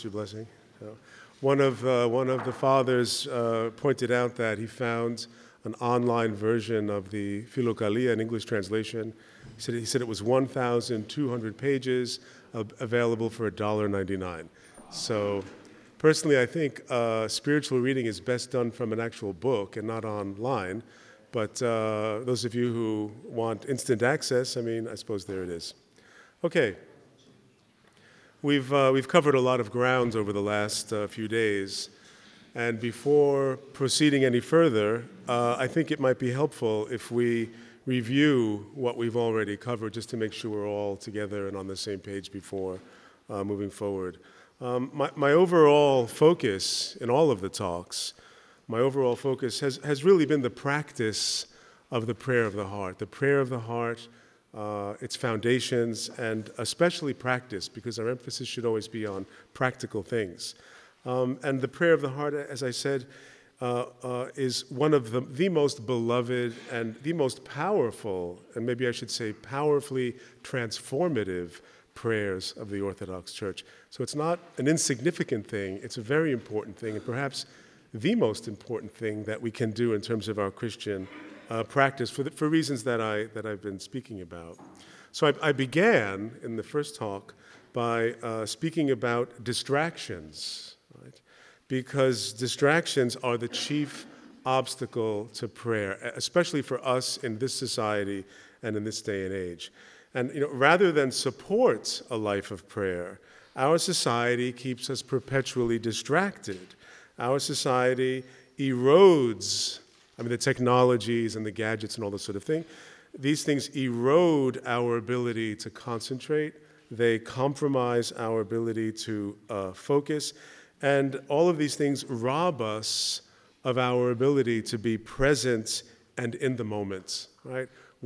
Your blessing. One of the fathers pointed out that he found an online version of the Philokalia, an English translation. He said it was 1,200 pages, available for $1.99. So, personally, I think spiritual reading is best done from an actual book and not online. But those of you who want instant access, I suppose there it is. Okay. We've covered a lot of grounds over the last few days, and before proceeding any further, I think it might be helpful if we review what we've already covered, just to make sure we're all together and on the same page before moving forward. My overall focus in all of the talks, my overall focus has really been the practice of the prayer of the heart. The prayer of the heart, its foundations, and especially practice, because our emphasis should always be on practical things. And the prayer of the heart, as I said, is one of the most beloved and the most powerful, and maybe I should say powerfully transformative prayers of the Orthodox Church. So it's not an insignificant thing, it's a very important thing, and perhaps the most important thing that we can do in terms of our Christian practice for reasons that I've been speaking about. So I began in the first talk by speaking about distractions, right? Because distractions are the chief obstacle to prayer, especially for us in this society and in this day and age. And rather than support a life of prayer, our society keeps us perpetually distracted. Our society erodes the technologies and the gadgets and all this sort of thing. These things erode our ability to concentrate. They compromise our ability to focus. And all of these things rob us of our ability to be present and in the moment, right?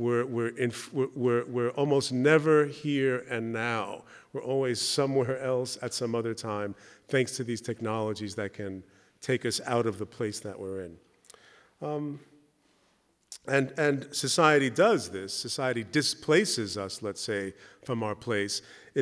We're almost never here and now. We're always somewhere else at some other time, thanks to these technologies that can take us out of the place that we're in. And society does this. Society displaces us, let's say, from our place.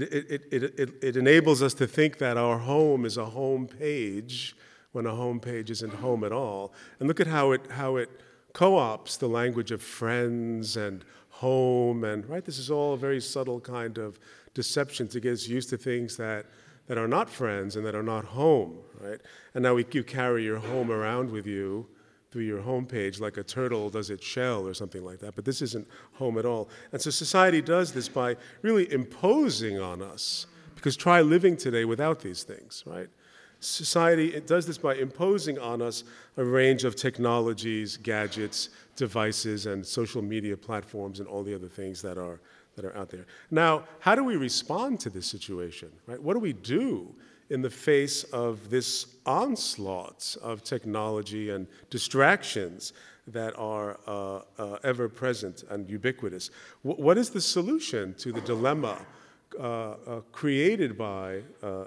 It enables us to think that our home is a home page when a home page isn't home at all. And look at how it co-opts the language of friends and home, and right. This is all a very subtle kind of deception to get us used to things that are not friends and that are not home, right? And now you carry your home around with you through your homepage like a turtle does its shell or something like that, but this isn't home at all. And so society does this by really imposing on us, because try living today without these things, right? Society does this by imposing on us a range of technologies, gadgets, devices, and social media platforms and all the other things that are out there. Now, how do we respond to this situation, right? What do we do in the face of this onslaught of technology and distractions that are ever present and ubiquitous? What is the solution to the dilemma created by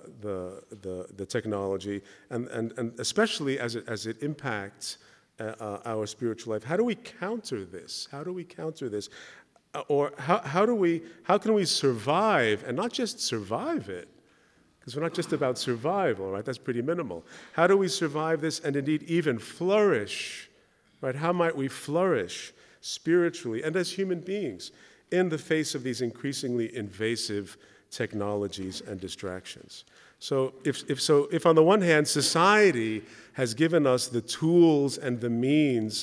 the technology, and especially as it impacts our spiritual life? How do we counter this? How do we counter this? Or how can we survive, and not just survive it? Because we're not just about survival, right? That's pretty minimal. How do we survive this and indeed even flourish, right? How might we flourish spiritually and as human beings in the face of these increasingly invasive technologies and distractions? So if on the one hand, society has given us the tools and the means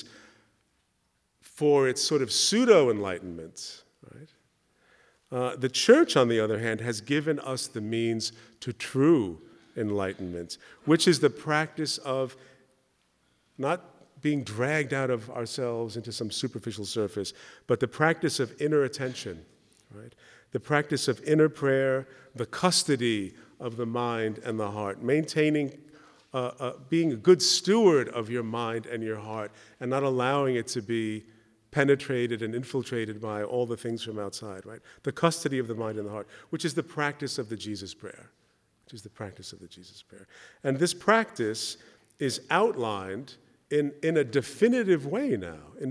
for its sort of pseudo-enlightenment, right? The church, on the other hand, has given us the means to true enlightenment, which is the practice of not being dragged out of ourselves into some superficial surface, but the practice of inner attention, right? The practice of inner prayer, the custody of the mind and the heart, maintaining, being a good steward of your mind and your heart, and not allowing it to be penetrated and infiltrated by all the things from outside, right? The custody of the mind and the heart, which is the practice of the Jesus prayer, And this practice is outlined in a definitive way now, in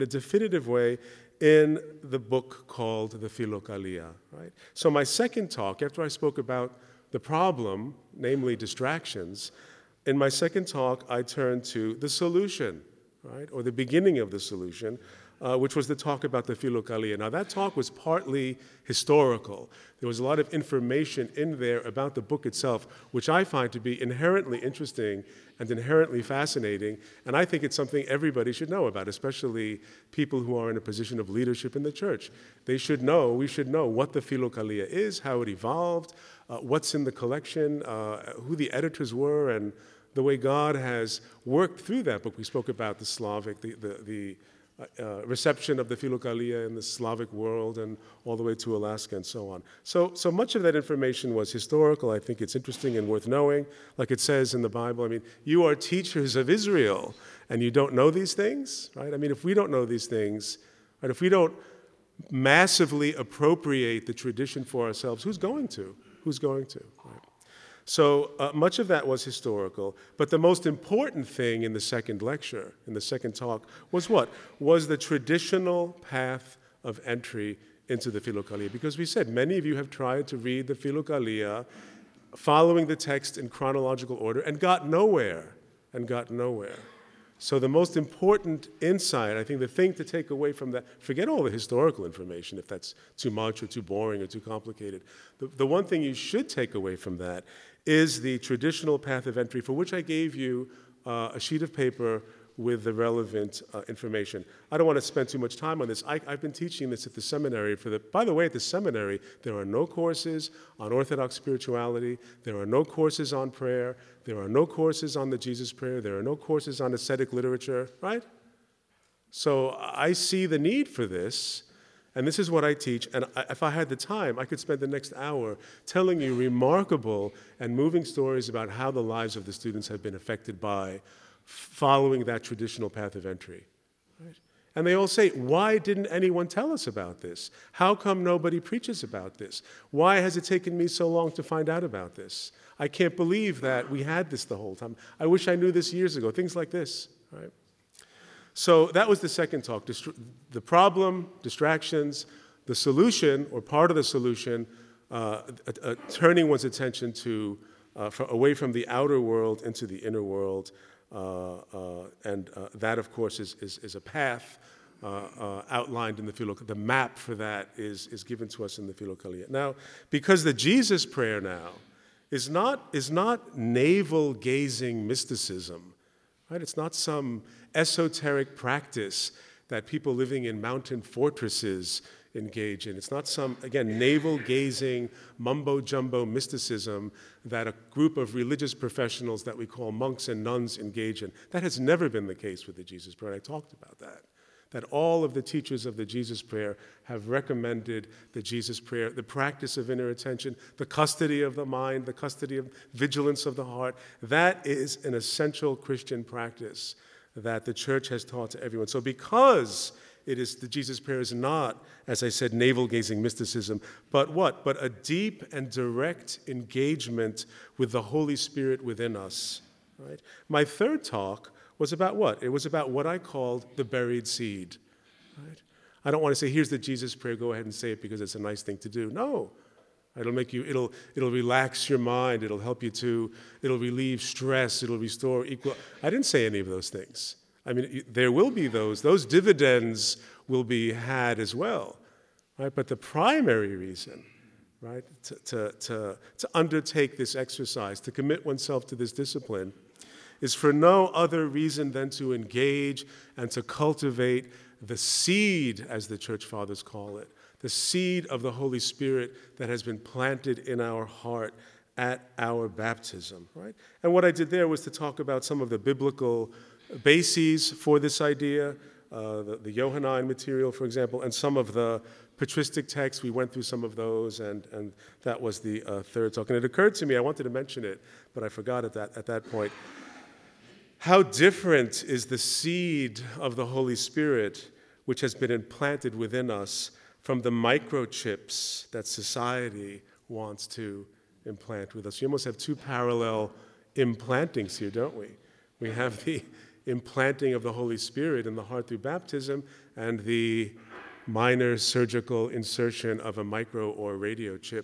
the book called the Philokalia, right? So my second talk, after I spoke about the problem, namely distractions. In my second talk, I turned to the solution, right, or the beginning of the solution, which was the talk about the Philokalia. Now, that talk was partly historical. There was a lot of information in there about the book itself, which I find to be inherently interesting and inherently fascinating, and I think it's something everybody should know about, especially people who are in a position of leadership in the church. We should know what the Philokalia is, how it evolved, what's in the collection, who the editors were, and the way God has worked through that book. We spoke about the Slavic, the reception of the Philokalia in the Slavic world and all the way to Alaska and so on. So much of that information was historical. I think it's interesting and worth knowing. Like it says in the Bible, I mean, you are teachers of Israel and you don't know these things, right? I mean, if we don't know these things, right, if we don't massively appropriate the tradition for ourselves, who's going to? Who's going to? Right? So much of that was historical, but the most important thing in the second lecture, in the second talk, was what? Was the traditional path of entry into the Philokalia. Because we said many of you have tried to read the Philokalia following the text in chronological order and got nowhere, So the most important insight, I think the thing to take away from that, forget all the historical information if that's too much or too boring or too complicated. The one thing you should take away from that is the traditional path of entry, for which I gave you a sheet of paper with the relevant information. I don't want to spend too much time on this. I've been teaching this at the seminary. By the way, at the seminary, there are no courses on Orthodox spirituality. There are no courses on prayer. There are no courses on the Jesus Prayer. There are no courses on ascetic literature, right? So I see the need for this. And this is what I teach, and if I had the time, I could spend the next hour telling you remarkable and moving stories about how the lives of the students have been affected by following that traditional path of entry. Right? And they all say, why didn't anyone tell us about this? How come nobody preaches about this? Why has it taken me so long to find out about this? I can't believe that we had this the whole time. I wish I knew this years ago. Things like this, right? So that was the second talk, the problem, distractions, the solution, or part of the solution, turning one's attention to, away from the outer world into the inner world, and that, of course, is a path outlined in the Philokalia. The map for that is given to us in the Philokalia. Now, because the Jesus Prayer now is not navel-gazing mysticism, right? It's not some esoteric practice that people living in mountain fortresses engage in. It's not some, again, navel-gazing, mumbo-jumbo mysticism that a group of religious professionals that we call monks and nuns engage in. That has never been the case with the Jesus Prayer. I talked about that all of the teachers of the Jesus Prayer have recommended the Jesus Prayer, the practice of inner attention, the custody of the mind, the custody of vigilance of the heart. That is an essential Christian practice that the church has taught to everyone. So because the Jesus Prayer is not, as I said, navel-gazing mysticism, but what? But a deep and direct engagement with the Holy Spirit within us. Right? My third talk was about what? It was about what I called the buried seed. Right? I don't want to say, here's the Jesus Prayer, go ahead and say it because it's a nice thing to do. No. It'll relax your mind, it'll relieve stress, it'll restore equal. I didn't say any of those things. I mean, there will be those dividends will be had as well, right? But the primary reason, right, to undertake this exercise, to commit oneself to this discipline, is for no other reason than to engage and to cultivate the seed, as the church fathers call it, the seed of the Holy Spirit that has been planted in our heart at our baptism, right? And what I did there was to talk about some of the biblical bases for this idea, the Johannine material, for example, and some of the patristic texts. We went through some of those, and that was the third talk. And it occurred to me, I wanted to mention it, but I forgot at that point, how different is the seed of the Holy Spirit, which has been implanted within us, from the microchips that society wants to implant with us. We almost have two parallel implantings here, don't we? We have the implanting of the Holy Spirit in the heart through baptism and the minor surgical insertion of a micro or radio chip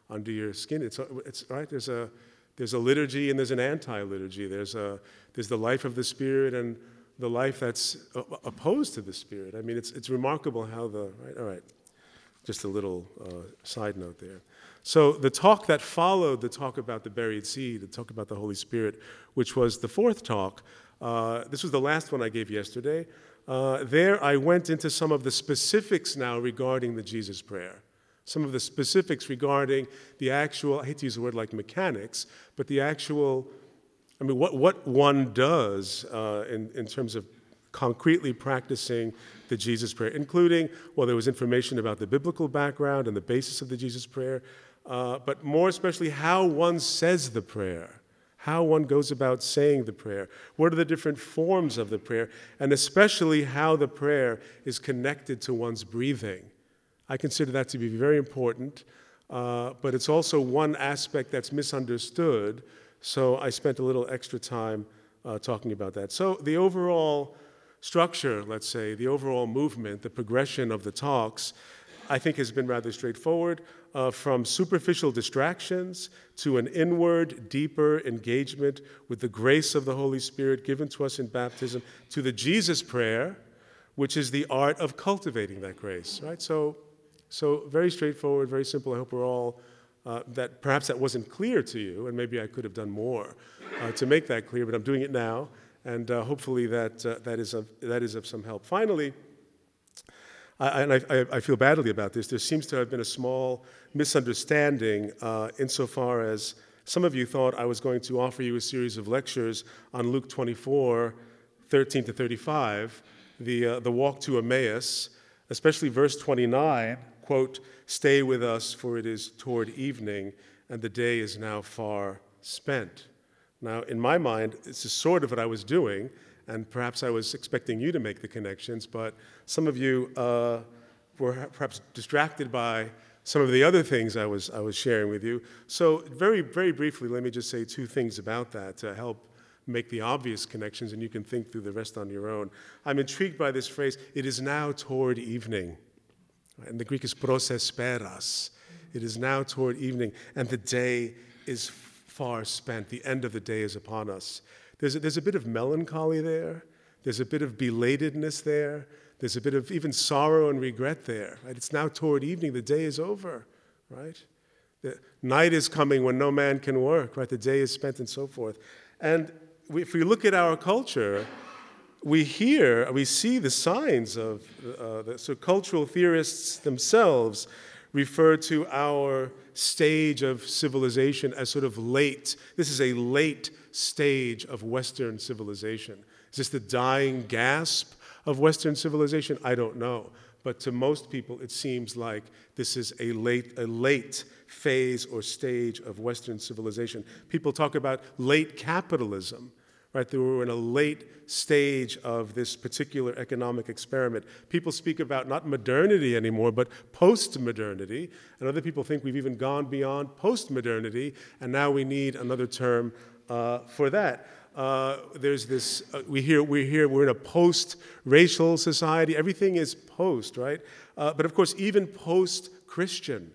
under your skin. It's right. There's a liturgy and there's an anti-liturgy. There's the life of the Spirit and the life that's opposed to the Spirit. I mean, it's remarkable how right. All right. Just a little side note there. So the talk that followed the talk about the buried seed, the talk about the Holy Spirit, which was the fourth talk, this was the last one I gave yesterday. There I went into some of the specifics now regarding the Jesus prayer. Some of the specifics regarding the actual, I hate to use a word like mechanics, but the actual, I mean, what one does in terms of concretely practicing the Jesus prayer, including, well, there was information about the biblical background and the basis of the Jesus prayer, but more especially how one says the prayer, how one goes about saying the prayer, what are the different forms of the prayer, and especially how the prayer is connected to one's breathing. I consider that to be very important, but it's also one aspect that's misunderstood, so I spent a little extra time talking about that. So the overall structure, let's say, the overall movement, the progression of the talks, I think has been rather straightforward, from superficial distractions to an inward, deeper engagement with the grace of the Holy Spirit given to us in baptism, to the Jesus prayer, which is the art of cultivating that grace, right? So very straightforward, very simple. I hope we're all, that perhaps that wasn't clear to you, and maybe I could have done more to make that clear, but I'm doing it now. And hopefully that is of some help. Finally, I feel badly about this. There seems to have been a small misunderstanding insofar as some of you thought I was going to offer you a series of lectures on Luke 24, 13 to 35, the walk to Emmaus, especially verse 29, quote, "Stay with us, for it is toward evening, and the day is now far spent." Now, in my mind, this is sort of what I was doing, and perhaps I was expecting you to make the connections, but some of you were perhaps distracted by some of the other things I was sharing with you. So very, very briefly, let me just say two things about that to help make the obvious connections, and you can think through the rest on your own. I'm intrigued by this phrase, "it is now toward evening." And the Greek is prosesperas. It is now toward evening, and the day is far spent. The end of the day is upon us. There's a bit of melancholy there. There's a bit of belatedness there. There's a bit of even sorrow and regret there. Right? It's now toward evening. The day is over. Right? The night is coming when no man can work. Right? The day is spent and so forth. And if we look at our culture, we see the signs of so cultural theorists themselves refer to our stage of civilization as sort of late. This is a late stage of Western civilization. Is this the dying gasp of Western civilization? I don't know. But to most people, it seems like this is a late phase or stage of Western civilization. People talk about late capitalism. Right, they were in a late stage of this particular economic experiment. People speak about not modernity anymore, but post-modernity. And other people think we've even gone beyond post-modernity, and now we need another term for that. There's this, we're in a post-racial society. Everything is post, right? But of course, even post-Christian.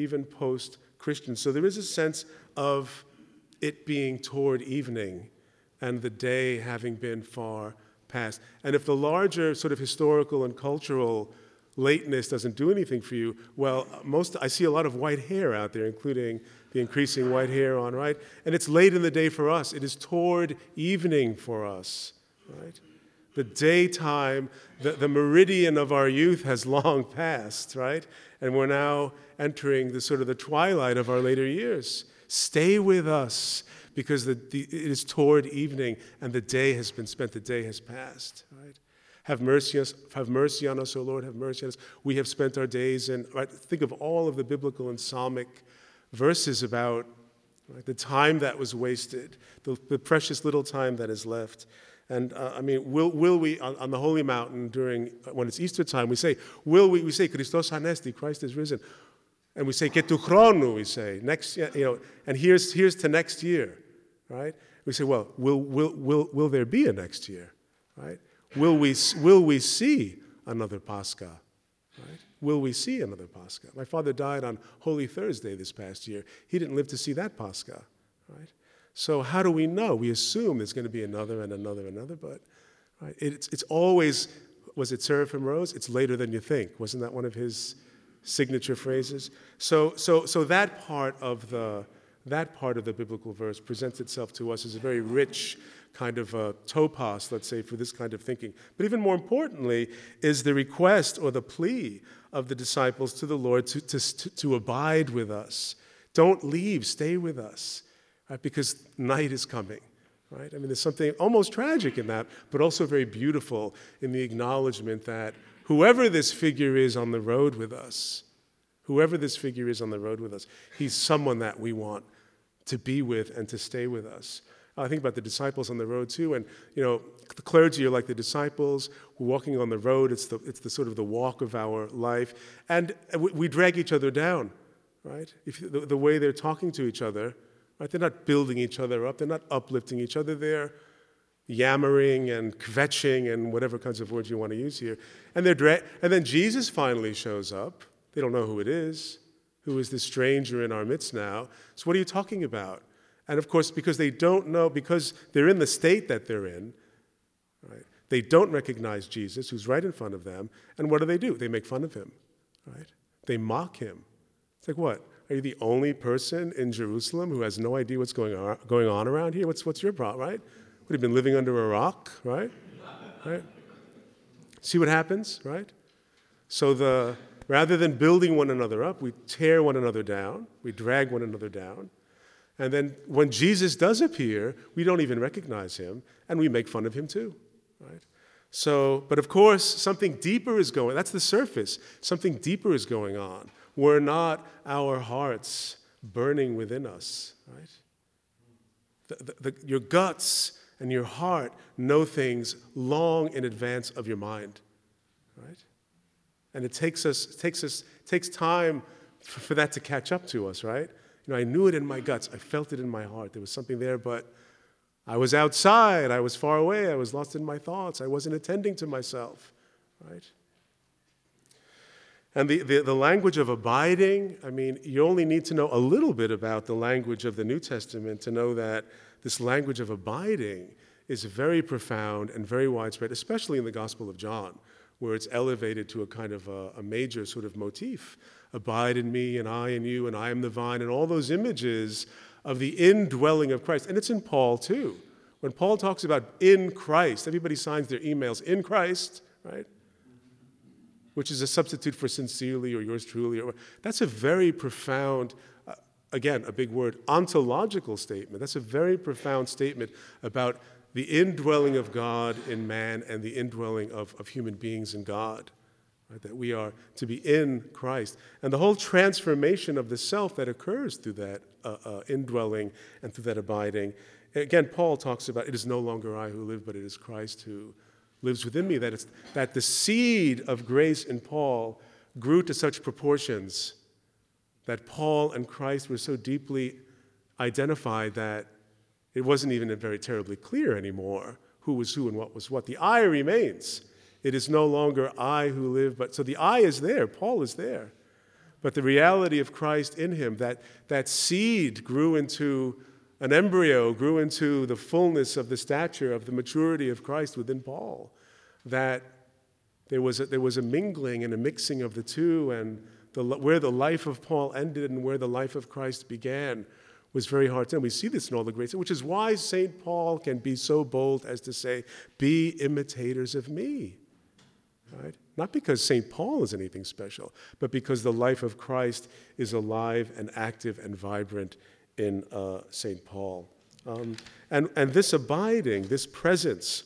So there is a sense of it being toward evening, and the day having been far past. And if the larger sort of historical and cultural lateness doesn't do anything for you, well, I see a lot of white hair out there, including the increasing white hair on right. And it's late in the day for us. It is toward evening for us, right? The daytime, the meridian of our youth has long passed, right? And we're now entering the sort of the twilight of our later years. Stay with us, because it is toward evening, and the day has been spent, the day has passed. Right? Have mercy on us, O Lord, have mercy on us. We have spent our days in, right? Think of all of the biblical and psalmic verses about right, the time that was wasted, the precious little time that is left. And I mean, will we, on the Holy Mountain when it's Easter time, we say, Christos Anesti, Christ is risen. And we say, "Και του χρόνου," we say, next, and here's to next year, right? We say, well, will there be a next year, right? Will we see another Pascha, right? Will we see another Pascha? My father died on Holy Thursday this past year. He didn't live to see that Pascha, right? So how do we know? We assume there's going to be another and another and another, but right, it's always, was it Seraphim Rose? It's later than you think. Wasn't that one of his signature phrases? So that part of the biblical verse presents itself to us as a very rich kind of topos, let's say, for this kind of thinking. But even more importantly is the request or the plea of the disciples to the Lord to abide with us. Don't leave, stay with us, right? Because night is coming, right? I mean, there's something almost tragic in that, but also very beautiful in the acknowledgement that whoever this figure is on the road with us, he's someone that we want to be with and to stay with us. I think about the disciples on the road too, and the clergy are like the disciples. We're walking on the road. It's the sort of the walk of our life, and we drag each other down, right? The way they're talking to each other, right? They're not building each other up. They're not uplifting each other. They're yammering and kvetching and whatever kinds of words you want to use here, and then Jesus finally shows up. They don't know who it is. Who is this stranger in our midst now? So what are you talking about? And of course, because they don't know, because they're in the state that they're in, right? They don't recognize Jesus, who's right in front of them. And what do? They make fun of him, right? They mock him. It's like, what? Are you the only person in Jerusalem who has no idea what's going on around here? What's your problem, right? Would have been living under a rock, right? Right? See what happens, right? So rather than building one another up, we tear one another down. We drag one another down. And then when Jesus does appear, we don't even recognize him, and we make fun of him too, right? So, but of course, something deeper is going, that's the surface. Something deeper is going on. Were not our hearts burning within us, right? Your guts and your heart know things long in advance of your mind, right? And it takes time for that to catch up to us, right? I knew it in my guts. I felt it in my heart. There was something there, but I was outside. I was far away. I was lost in my thoughts. I wasn't attending to myself, right? And the language of abiding, I mean, you only need to know a little bit about the language of the New Testament to know that this language of abiding is very profound and very widespread, especially in the Gospel of John, where it's elevated to a kind of a major sort of motif. Abide in me, and I in you, and I am the vine, and all those images of the indwelling of Christ. And it's in Paul, too. When Paul talks about in Christ, everybody signs their emails, in Christ, right? Which is a substitute for sincerely or yours truly. That's a very profound, again, a big word, ontological statement. That's a very profound statement about the indwelling of God in man and the indwelling of human beings in God. Right, that we are to be in Christ. And the whole transformation of the self that occurs through that indwelling and through that abiding. Again, Paul talks about, it is no longer I who live, but it is Christ who lives within me. That the seed of grace in Paul grew to such proportions that Paul and Christ were so deeply identified that it wasn't even very terribly clear anymore who was who and what was what. The I remains. It is no longer I who live, but so the I is there, Paul is there. But the reality of Christ in him, that seed grew into an embryo, grew into the fullness of the stature of the maturity of Christ within Paul. That there was a mingling and a mixing of the two, and where the life of Paul ended and where the life of Christ began was very hard to know. We see this in all the greats, which is why St. Paul can be so bold as to say, be imitators of me. Right? Not because St. Paul is anything special, but because the life of Christ is alive and active and vibrant in St. Paul. And this abiding, this presence,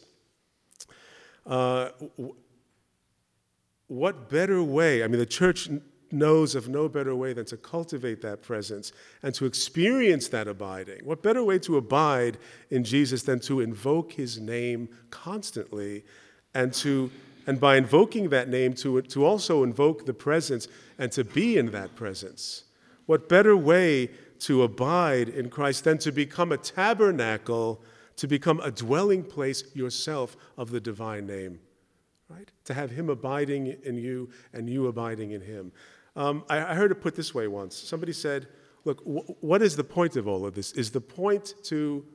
what better way? I mean, the church knows of no better way than to cultivate that presence and to experience that abiding. What better way to abide in Jesus than to invoke his name constantly and by invoking that name, to also invoke the presence and to be in that presence. What better way to abide in Christ than to become a tabernacle, to become a dwelling place yourself of the divine name? right? To have him abiding in you and you abiding in him. I heard it put this way once. Somebody said, look, what is the point of all of this? Is the point to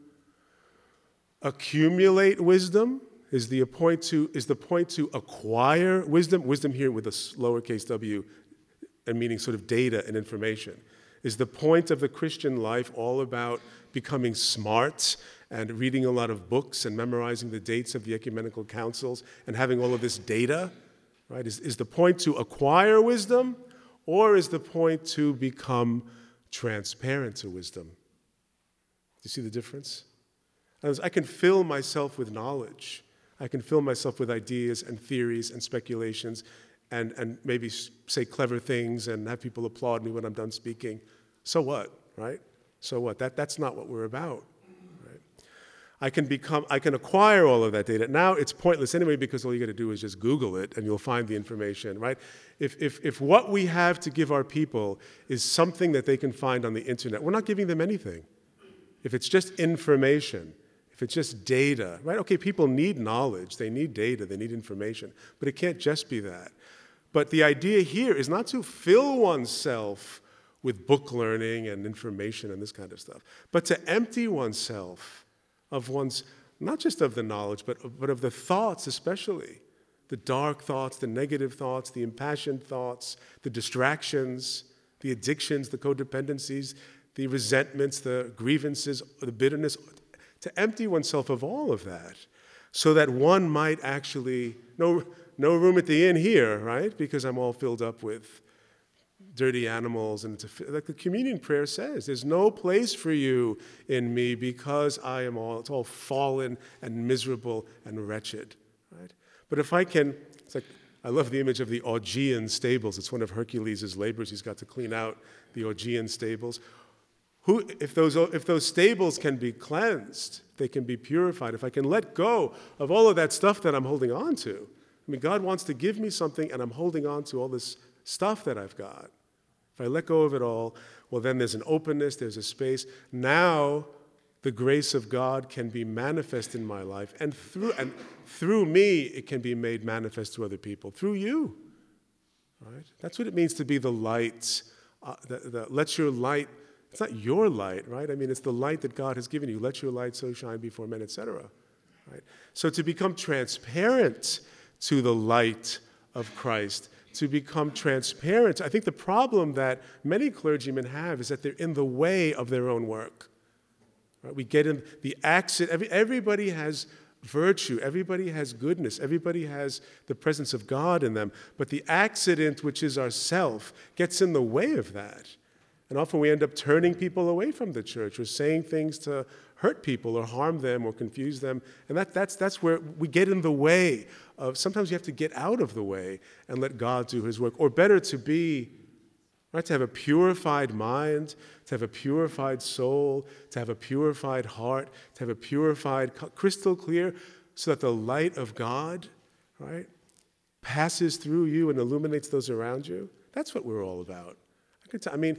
accumulate wisdom? Is the point to acquire wisdom? Wisdom here with a lowercase w, and meaning sort of data and information. Is the point of the Christian life all about becoming smart and reading a lot of books and memorizing the dates of the ecumenical councils and having all of this data? Right? Is the point to acquire wisdom, or is the point to become transparent to wisdom? Do you see the difference? I can fill myself with knowledge. I can fill myself with ideas and theories and speculations and maybe say clever things and have people applaud me when I'm done speaking. So what, right? So what? That's not what we're about. Right? I can acquire all of that data. Now it's pointless anyway because all you got to do is just Google it and you'll find the information, right? If what we have to give our people is something that they can find on the internet, we're not giving them anything. If it's just information, if it's just data, right? Okay, people need knowledge, they need data, they need information, but it can't just be that. But the idea here is not to fill oneself with book learning and information and this kind of stuff, but to empty oneself of one's, not just of the knowledge, but of the thoughts especially, the dark thoughts, the negative thoughts, the impassioned thoughts, the distractions, the addictions, the codependencies, the resentments, the grievances, the bitterness, to empty oneself of all of that so that one might actually, no room at the inn here, right? Because I'm all filled up with dirty animals. And like the communion prayer says, there's no place for you in me because it's all fallen and miserable and wretched, right? But if I can, it's like, I love the image of the Augean stables. It's one of Hercules' labors. He's got to clean out the Augean stables. If those stables can be cleansed, they can be purified, if I can let go of all of that stuff that I'm holding on to. I mean, God wants to give me something, and I'm holding on to all this stuff that I've got. If I let go of it all, well, then there's an openness, there's a space. Now, the grace of God can be manifest in my life, and through me, it can be made manifest to other people, through you. Right? That's what it means to be the light. Let your light. It's not your light, right? I mean, it's the light that God has given you. Let your light so shine before men, etc. Right? So to become transparent to the light of Christ, to become transparent. I think the problem that many clergymen have is that they're in the way of their own work. Right? We get in the accident. Everybody has virtue. Everybody has goodness. Everybody has the presence of God in them. But the accident, which is ourself, gets in the way of that. And often we end up turning people away from the church or saying things to hurt people or harm them or confuse them. And that's where we get in the way of, sometimes you have to get out of the way and let God do his work. Or better to be, right, to have a purified mind, to have a purified soul, to have a purified heart, to have a purified, crystal clear, so that the light of God, right, passes through you and illuminates those around you. That's what we're all about. I mean,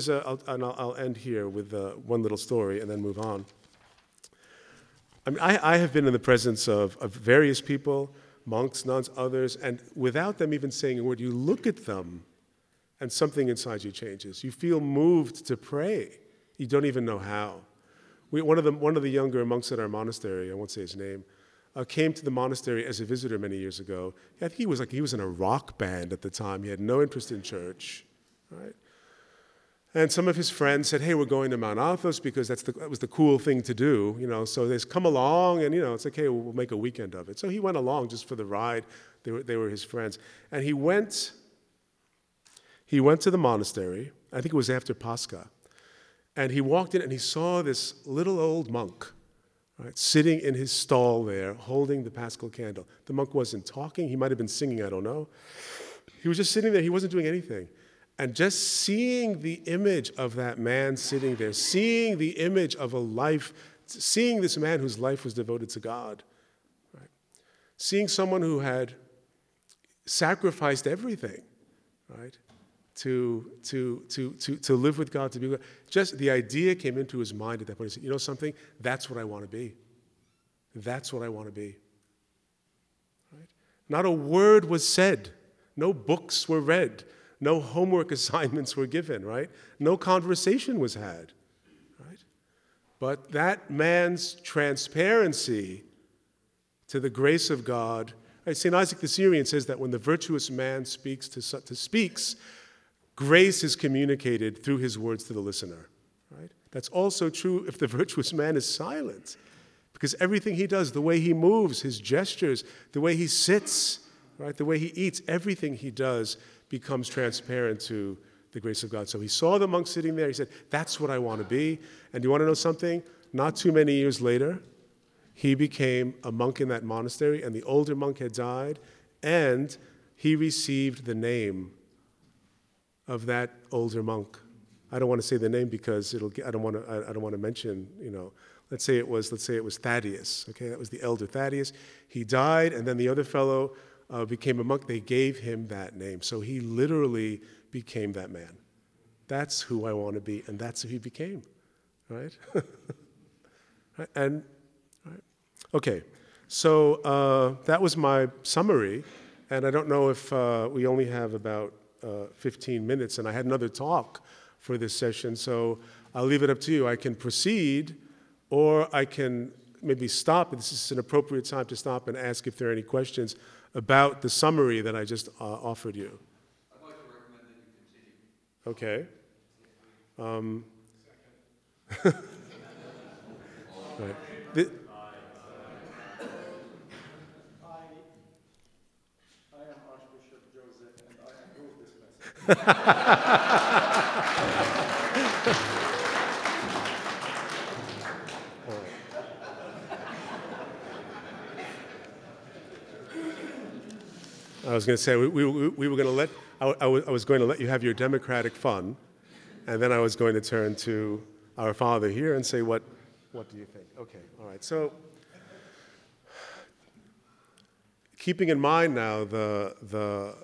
I'll end here with one little story and then move on. I mean, I have been in the presence of various people, monks, nuns, others, and without them even saying a word, you look at them and something inside you changes. You feel moved to pray. You don't even know how. One of the younger monks at our monastery, I won't say his name, came to the monastery as a visitor many years ago. I think he was in a rock band at the time. He had no interest in church, right? And some of his friends said, hey, we're going to Mount Athos because that was the cool thing to do, so they come along and, it's okay, we'll make a weekend of it. So he went along just for the ride. They were his friends. And he went to the monastery. I think it was after Pascha. And he walked in and he saw this little old monk, right, sitting in his stall there, holding the Paschal candle. The monk wasn't talking. He might have been singing, I don't know. He was just sitting there. He wasn't doing anything. And just seeing the image of that man sitting there, seeing the image of a life, seeing this man whose life was devoted to God, right? Seeing someone who had sacrificed everything, right, to live with God, to be with God. Just the idea came into his mind at that point. He said, you know something? That's what I want to be. That's what I want to be. Right? Not a word was said. No books were read. No homework assignments were given, right? No conversation was had, right? But that man's transparency to the grace of God, right? St. Isaac the Syrian says that when the virtuous man speaks, grace is communicated through his words to the listener, right? That's also true if the virtuous man is silent, because everything he does, the way he moves, his gestures, the way he sits, right, the way he eats, everything he does becomes transparent to the grace of God. So he saw the monk sitting there. He said, that's what I want to be. And you want to know something? Not too many years later, he became a monk in that monastery, and the older monk had died, and he received the name of that older monk. I don't want to say the name because I don't want to mention, let's say it was Thaddeus. Okay, that was the elder Thaddeus. He died, and then the other fellow became a monk. They gave him that name. So he literally became that man. That's who I want to be, and that's who he became, right? And right. Okay, so that was my summary, and I don't know if we only have about 15 minutes, and I had another talk for this session, so I'll leave it up to you. I can proceed, or I can maybe stop. This is an appropriate time to stop and ask if there are any questions about the summary that I just offered you. I'd like to recommend that you continue. Okay. Right. I am Archbishop Joseph, and I approve this message. I was going to say, we were going to let, I was going to let you have your democratic fun, and then I was going to turn to our Father here and say, what do you think? Okay, all right. So, keeping in mind now the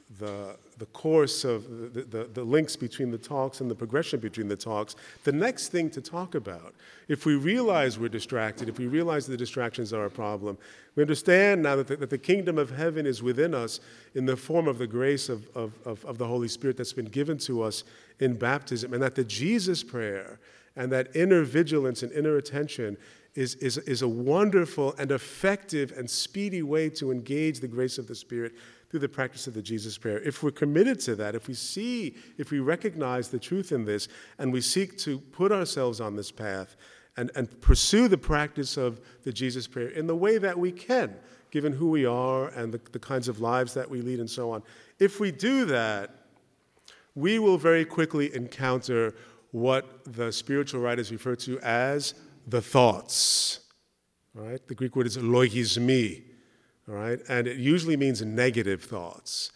course of the links between the talks and the progression between the talks, the next thing to talk about, if we realize we're distracted, if we realize the distractions are a problem, we understand now that the kingdom of heaven is within us in the form of the grace of the Holy Spirit that's been given to us in baptism, and that the Jesus prayer and that inner vigilance and inner attention is a wonderful and effective and speedy way to engage the grace of the Spirit through the practice of the Jesus prayer. If we're committed to that, if we recognize the truth in this, and we seek to put ourselves on this path and pursue the practice of the Jesus prayer in the way that we can, given who we are and the kinds of lives that we lead and so on, if we do that, we will very quickly encounter what the spiritual writers refer to as the thoughts. All right? The Greek word is logismi. All right? And it usually means negative thoughts,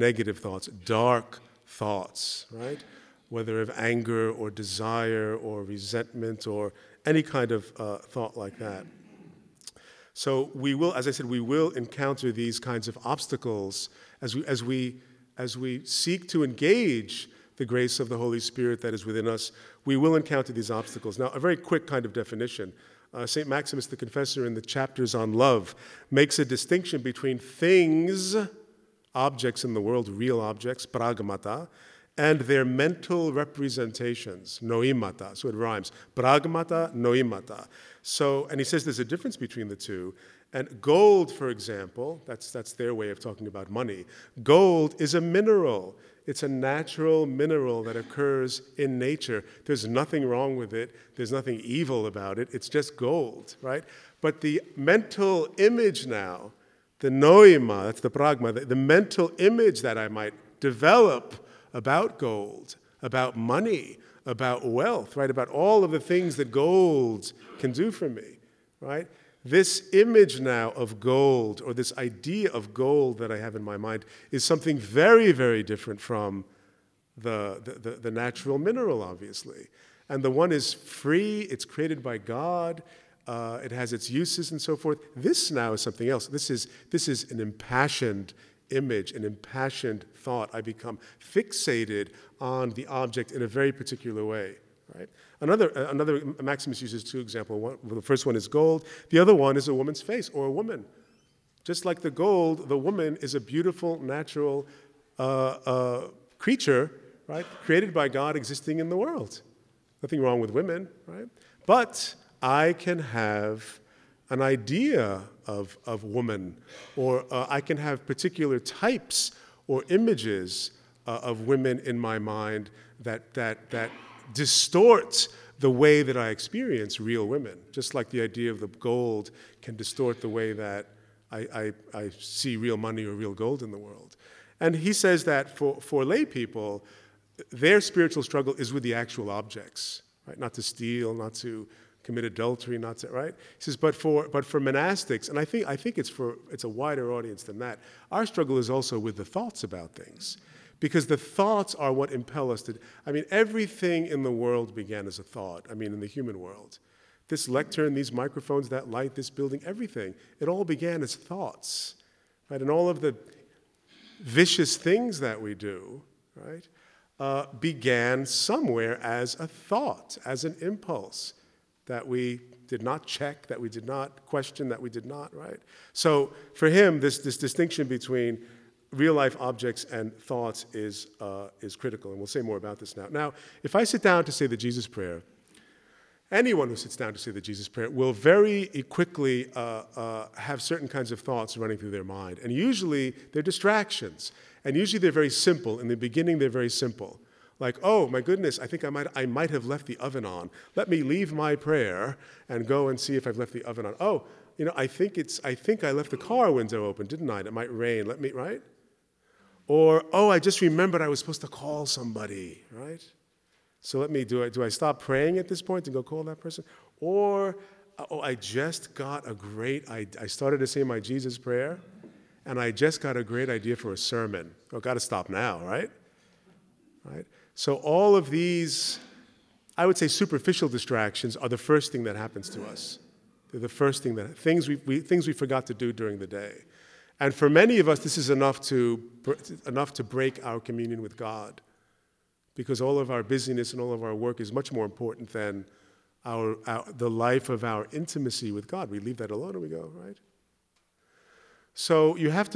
dark thoughts, right? Whether of anger or desire or resentment or any kind of thought like that. So we will, as I said, we will encounter these kinds of obstacles as we seek to engage the grace of the Holy Spirit that is within us. We will encounter these obstacles. Now, a very quick kind of definition. St. Maximus the Confessor in the chapters on love makes a distinction between things, objects in the world, real objects, pragmata, and their mental representations, noimata. So it rhymes. Pragmata, noimata. So, and he says there's a difference between the two. And gold, for example, that's their way of talking about money. Gold is a mineral. It's a natural mineral that occurs in nature. There's nothing wrong with it. There's nothing evil about it. It's just gold, right? But the mental image now, the noima, that's the pragma, the mental image that I might develop about gold, about money, about wealth, right? About all of the things that gold can do for me, right? This image now of gold, or this idea of gold that I have in my mind, is something very, very different from the natural mineral, obviously. And the one is free, it's created by God, it has its uses and so forth. This now is something else. This is an impassioned image, an impassioned thought. I become fixated on the object in a very particular way. Right? Another Maximus uses two examples. The first one is gold. The other one is a woman's face or a woman. Just like the gold, the woman is a beautiful, natural creature, right? Created by God, existing in the world. Nothing wrong with women, right? But I can have an idea of woman, or I can have particular types or images of women in my mind that distort the way that I experience real women. Just like the idea of the gold can distort the way that I see real money or real gold in the world. And he says that for lay people, their spiritual struggle is with the actual objects, right? Not to steal, not to commit adultery, not to, right? He says, but for monastics, and I think it's a wider audience than that. Our struggle is also with the thoughts about things, because the thoughts are what impel us to. I mean, everything in the world began as a thought. I mean, in the human world. This lectern, these microphones, that light, this building, everything, it all began as thoughts, right? And all of the vicious things that we do, right, began somewhere as a thought, as an impulse that we did not check, that we did not question, that we did not, right? So for him, this distinction between real-life objects and thoughts is critical, and we'll say more about this now. Now, if I sit down to say the Jesus Prayer, anyone who sits down to say the Jesus Prayer will very quickly have certain kinds of thoughts running through their mind. And usually they're distractions. And usually they're very simple. In the beginning, they're very simple. Like, oh, my goodness, I think I might have left the oven on. Let me leave my prayer and go and see if I've left the oven on. Oh, I think I left the car window open, didn't I? It might rain. Let me, right? Or, oh, I just remembered I was supposed to call somebody, right? So let me, do I stop praying at this point and go call that person? Or, oh, I just got I started to say my Jesus prayer, and I just got a great idea for a sermon. Oh, got to stop now, right? Right? So all of these, I would say superficial distractions are the first thing that happens to us. They're the first thing things we forgot to do during the day. And for many of us, this is enough to break our communion with God, because all of our busyness and all of our work is much more important than the life of our intimacy with God. We leave that alone and we go, right? So you have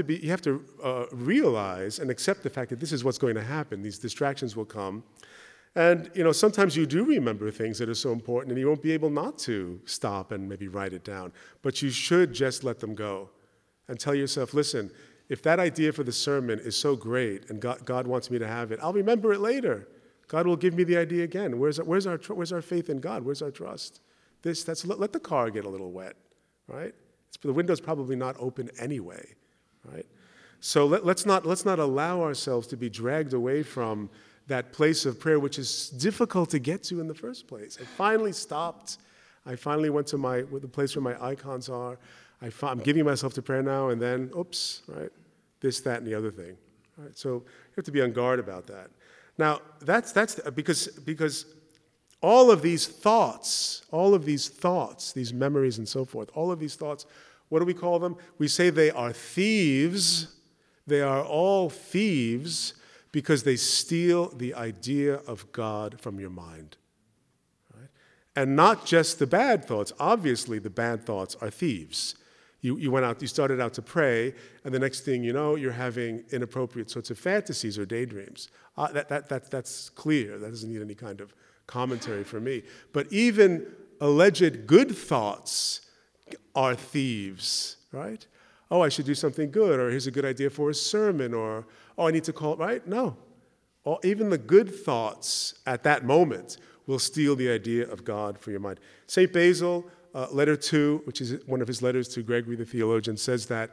to realize and accept the fact that this is what's going to happen. These distractions will come. And sometimes you do remember things that are so important, and you won't be able not to stop and maybe write it down. But you should just let them go and tell yourself, listen, if that idea for the sermon is so great and God wants me to have it, I'll remember it later. God will give me the idea again. Where's our faith in God? Where's our trust? Let the car get a little wet, right? The window's probably not open anyway, right? So let's not allow ourselves to be dragged away from that place of prayer, which is difficult to get to in the first place. I finally stopped. I finally went to the place where my icons are. I'm giving myself to prayer now, and then, oops, right? This, that, and the other thing. Right? So you have to be on guard about that. Now, that's because all of these thoughts, these memories and so forth, all of these thoughts, what do we call them? We say they are thieves. They are all thieves because they steal the idea of God from your mind. Right? And not just the bad thoughts. Obviously, the bad thoughts are thieves. You started out to pray, and the next thing you know, you're having inappropriate sorts of fantasies or daydreams. That's clear. That doesn't need any kind of commentary from me. But even alleged good thoughts are thieves, right? Oh, I should do something good, or here's a good idea for a sermon, or, oh, I need to call, right? No. Even the good thoughts at that moment will steal the idea of God for your mind. St. Basil, letter 2, which is one of his letters to Gregory the theologian, says that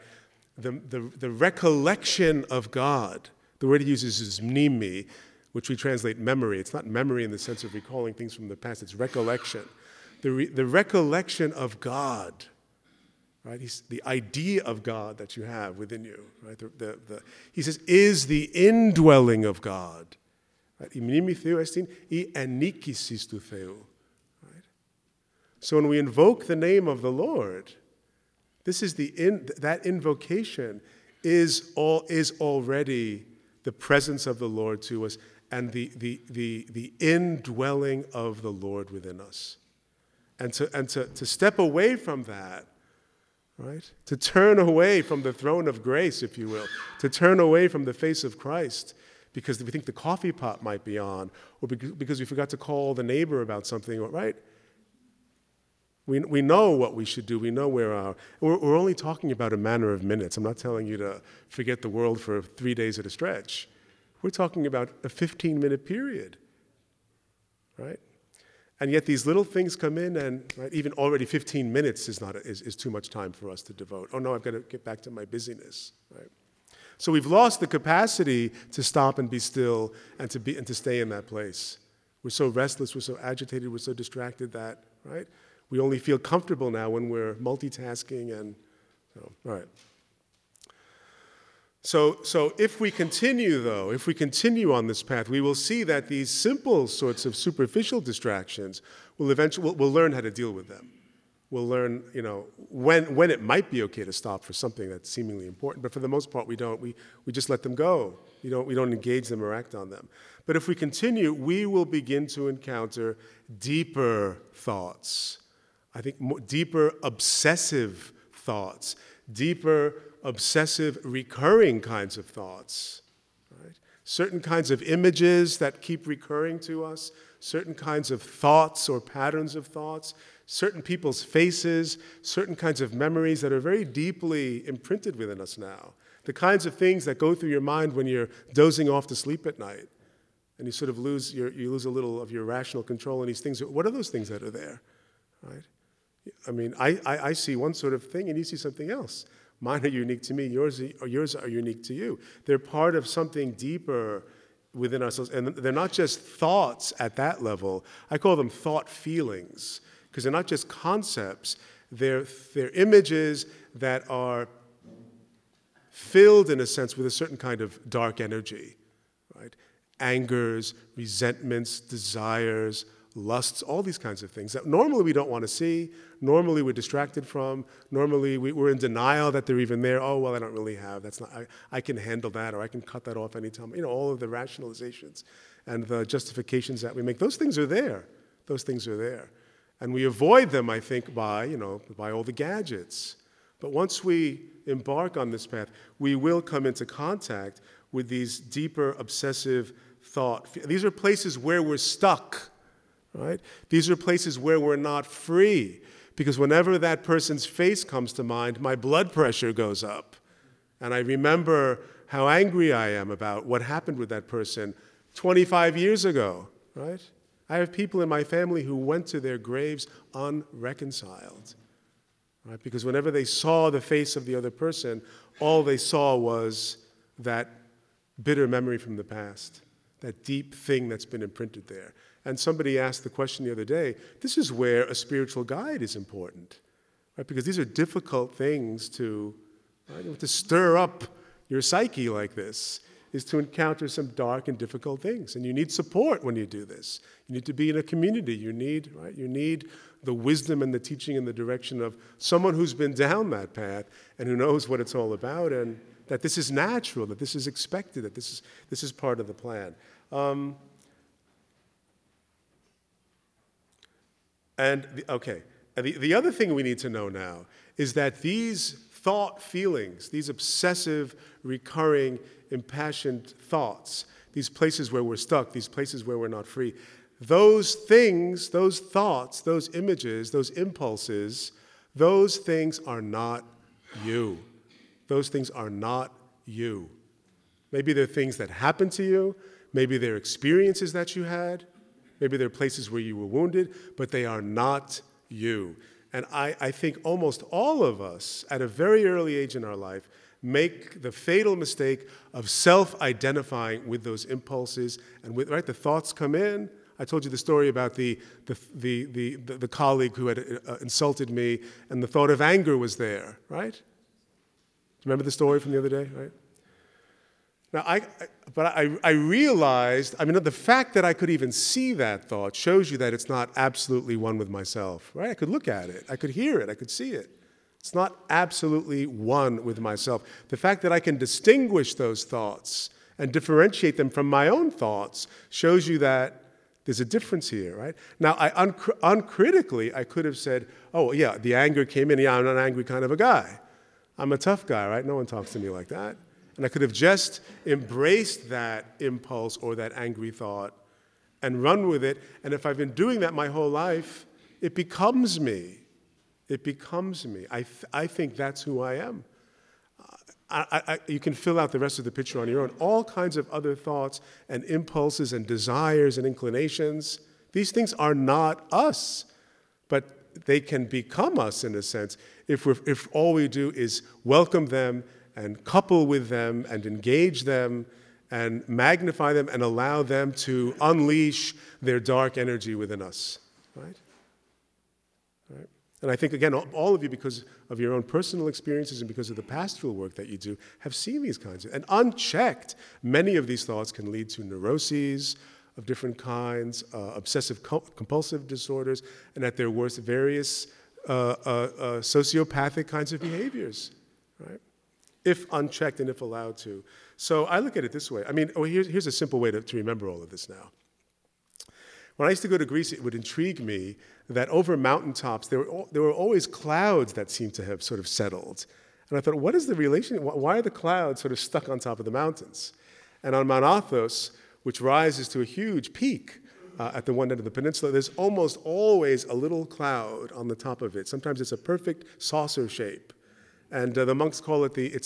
the recollection of God, the word he uses is mnemi, which we translate memory. It's not memory in the sense of recalling things from the past, it's recollection. The recollection of God, right? The idea of God that you have within you, right? He says, is the indwelling of God. Right? So when we invoke the name of the Lord, this is that invocation is already the presence of the Lord to us and the indwelling of the Lord within us. And to step away from that, right? To turn away from the throne of grace, if you will, to turn away from the face of Christ because we think the coffee pot might be on, or because we forgot to call the neighbor about something, right? We know what we should do. We know we're only talking about a matter of minutes. I'm not telling you to forget the world for 3 days at a stretch. We're talking about a 15-minute period, right? And yet these little things come in, and right, even already 15 minutes is too much time for us to devote. Oh no, I've got to get back to my busyness, right? So we've lost the capacity to stop and be still and to stay in that place. We're so restless, we're so agitated, we're so distracted that, right? We only feel comfortable now when we're multitasking and, all right. So if we continue on this path, we will see that these simple sorts of superficial distractions we'll learn how to deal with them. We'll learn, when it might be okay to stop for something that's seemingly important, but for the most part we don't. We just let them go. We don't engage them or act on them. But if we continue, we will begin to encounter deeper thoughts. I think deeper obsessive thoughts, deeper obsessive recurring kinds of thoughts, right? Certain kinds of images that keep recurring to us, certain kinds of thoughts or patterns of thoughts, certain people's faces, certain kinds of memories that are very deeply imprinted within us now. The kinds of things that go through your mind when you're dozing off to sleep at night and you sort of lose a little of your rational control in these things. What are those things that are there, right? I mean, I see one sort of thing and you see something else. Mine are unique to me, yours are unique to you. They're part of something deeper within ourselves, and they're not just thoughts at that level. I call them thought feelings, because they're not just concepts, they're images that are filled, in a sense, with a certain kind of dark energy, right? Angers, resentments, desires, lusts, all these kinds of things that normally we don't want to see, normally we're distracted from, normally we're in denial that they're even there. Oh, well, I don't really have, I can handle that, or I can cut that off anytime. All of the rationalizations and the justifications that we make, those things are there. Those things are there. And we avoid them, I think, by all the gadgets. But once we embark on this path, we will come into contact with these deeper obsessive thought. These are places where we're stuck, right? These are places where we're not free, because whenever that person's face comes to mind, my blood pressure goes up. And I remember how angry I am about what happened with that person 25 years ago, right? I have people in my family who went to their graves unreconciled, right? Because whenever they saw the face of the other person, all they saw was that bitter memory from the past, that deep thing that's been imprinted there. And somebody asked the question the other day, this is where a spiritual guide is important, right? Because these are difficult things to stir up your psyche like this, is to encounter some dark and difficult things. And you need support when you do this. You need to be in a community. You need the wisdom and the teaching and the direction of someone who's been down that path and who knows what it's all about, and that this is natural, that this is expected, that this is part of the plan. The other thing we need to know now is that these thought feelings, these obsessive, recurring, impassioned thoughts, these places where we're stuck, these places where we're not free, those things, those thoughts, those images, those impulses, those things are not you. Those things are not you. Maybe they're things that happened to you, maybe they're experiences that you had, maybe they're places where you were wounded, but they are not you. And I think almost all of us, at a very early age in our life, make the fatal mistake of self-identifying with those impulses, and the thoughts come in. I told you the story about the colleague who had insulted me, and the thought of anger was there, right? Do you remember the story from the other day, right? Now, I realized, the fact that I could even see that thought shows you that it's not absolutely one with myself, right? I could look at it, I could hear it, I could see it. It's not absolutely one with myself. The fact that I can distinguish those thoughts and differentiate them from my own thoughts shows you that There's a difference here, right? Now, uncritically, I could have said, oh, yeah, the anger came in. Yeah, I'm not an angry kind of a guy. I'm a tough guy, right? No one talks to me like that. And I could have just embraced that impulse or that angry thought and run with it. And if I've been doing that my whole life, it becomes me. It becomes me. I think that's who I am. You can fill out the rest of the picture on your own. All kinds of other thoughts and impulses and desires and inclinations. These things are not us, but they can become us in a sense if all we do is welcome them and couple with them and engage them and magnify them and allow them to unleash their dark energy within us, right? Right? And I think, again, all of you, because of your own personal experiences and because of the pastoral work that you do, have seen these kinds of, and unchecked, many of these thoughts can lead to neuroses of different kinds, obsessive compulsive disorders, and at their worst, various sociopathic kinds of behaviors, right? If unchecked and if allowed to. So I look at it this way. I mean, here's a simple way to remember all of this now. When I used to go to Greece, it would intrigue me that over mountaintops, there were always clouds that seemed to have sort of settled. And I thought, what is the relation? Why are the clouds sort of stuck on top of the mountains? And on Mount Athos, which rises to a huge peak at the one end of the peninsula, there's almost always a little cloud on the top of it. Sometimes it's a perfect saucer shape. And the monks call it the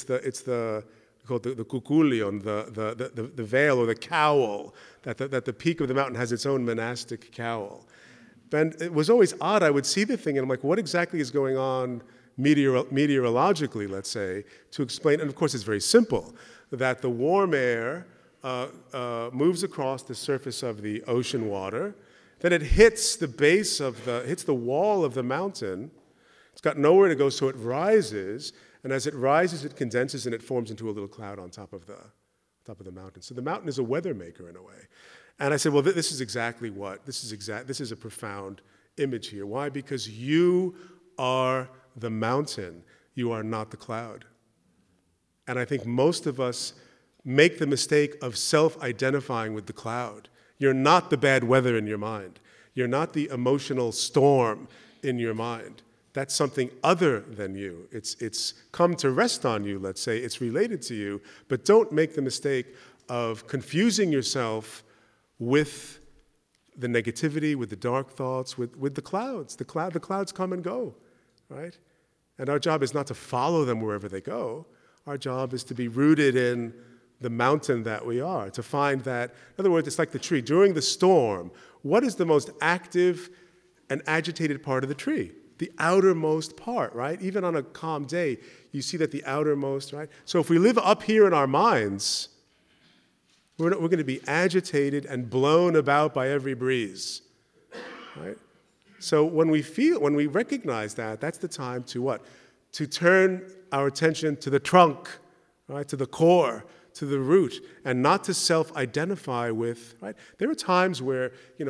kukulion, the veil or the cowl, that the peak of the mountain has its own monastic cowl. And it was always odd. I would see the thing, and I'm like, what exactly is going on meteorologically, let's say, to explain? And of course, it's very simple, that the warm air moves across the surface of the ocean water, then it hits the base of hits the wall of the mountain. It's got nowhere to go, so it rises, and as it rises, it condenses and it forms into a little cloud on top of the mountain. So the mountain is a weather maker in a way. And I said, well, this is exactly what. This is a profound image here. Why? Because you are the mountain. You are not the cloud. And I think most of us make the mistake of self-identifying with the cloud. You're not the bad weather in your mind. You're not the emotional storm in your mind. That's something other than you. It's come to rest on you, let's say. It's related to you. But don't make the mistake of confusing yourself with the negativity, with the dark thoughts, with the clouds. The clouds come and go, right? And our job is not to follow them wherever they go. Our job is to be rooted in the mountain that we are, to find that, in other words, it's like the tree. During the storm, what is the most active and agitated part of the tree? The outermost part, right? Even on a calm day, you see that the outermost, right? So if we live up here in our minds, we're going to be agitated and blown about by every breeze, right? So when we recognize that, that's the time to what? To turn our attention to the trunk, right? To the core, to the root, and not to self-identify with, right? There are times where,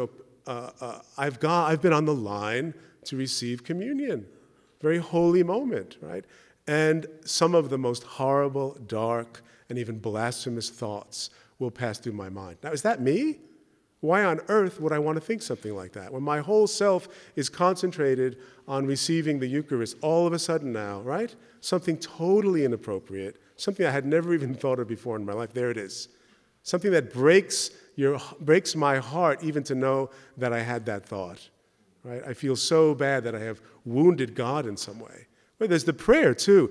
I've been on the line to receive communion, very holy moment, right? And some of the most horrible, dark, and even blasphemous thoughts will pass through my mind. Now, is that me? Why on earth would I want to think something like that? When my whole self is concentrated on receiving the Eucharist, all of a sudden now, right? Something totally inappropriate, something I had never even thought of before in my life, there it is. Something that breaks my heart even to know that I had that thought. Right? I feel so bad that I have wounded God in some way. But there's the prayer too.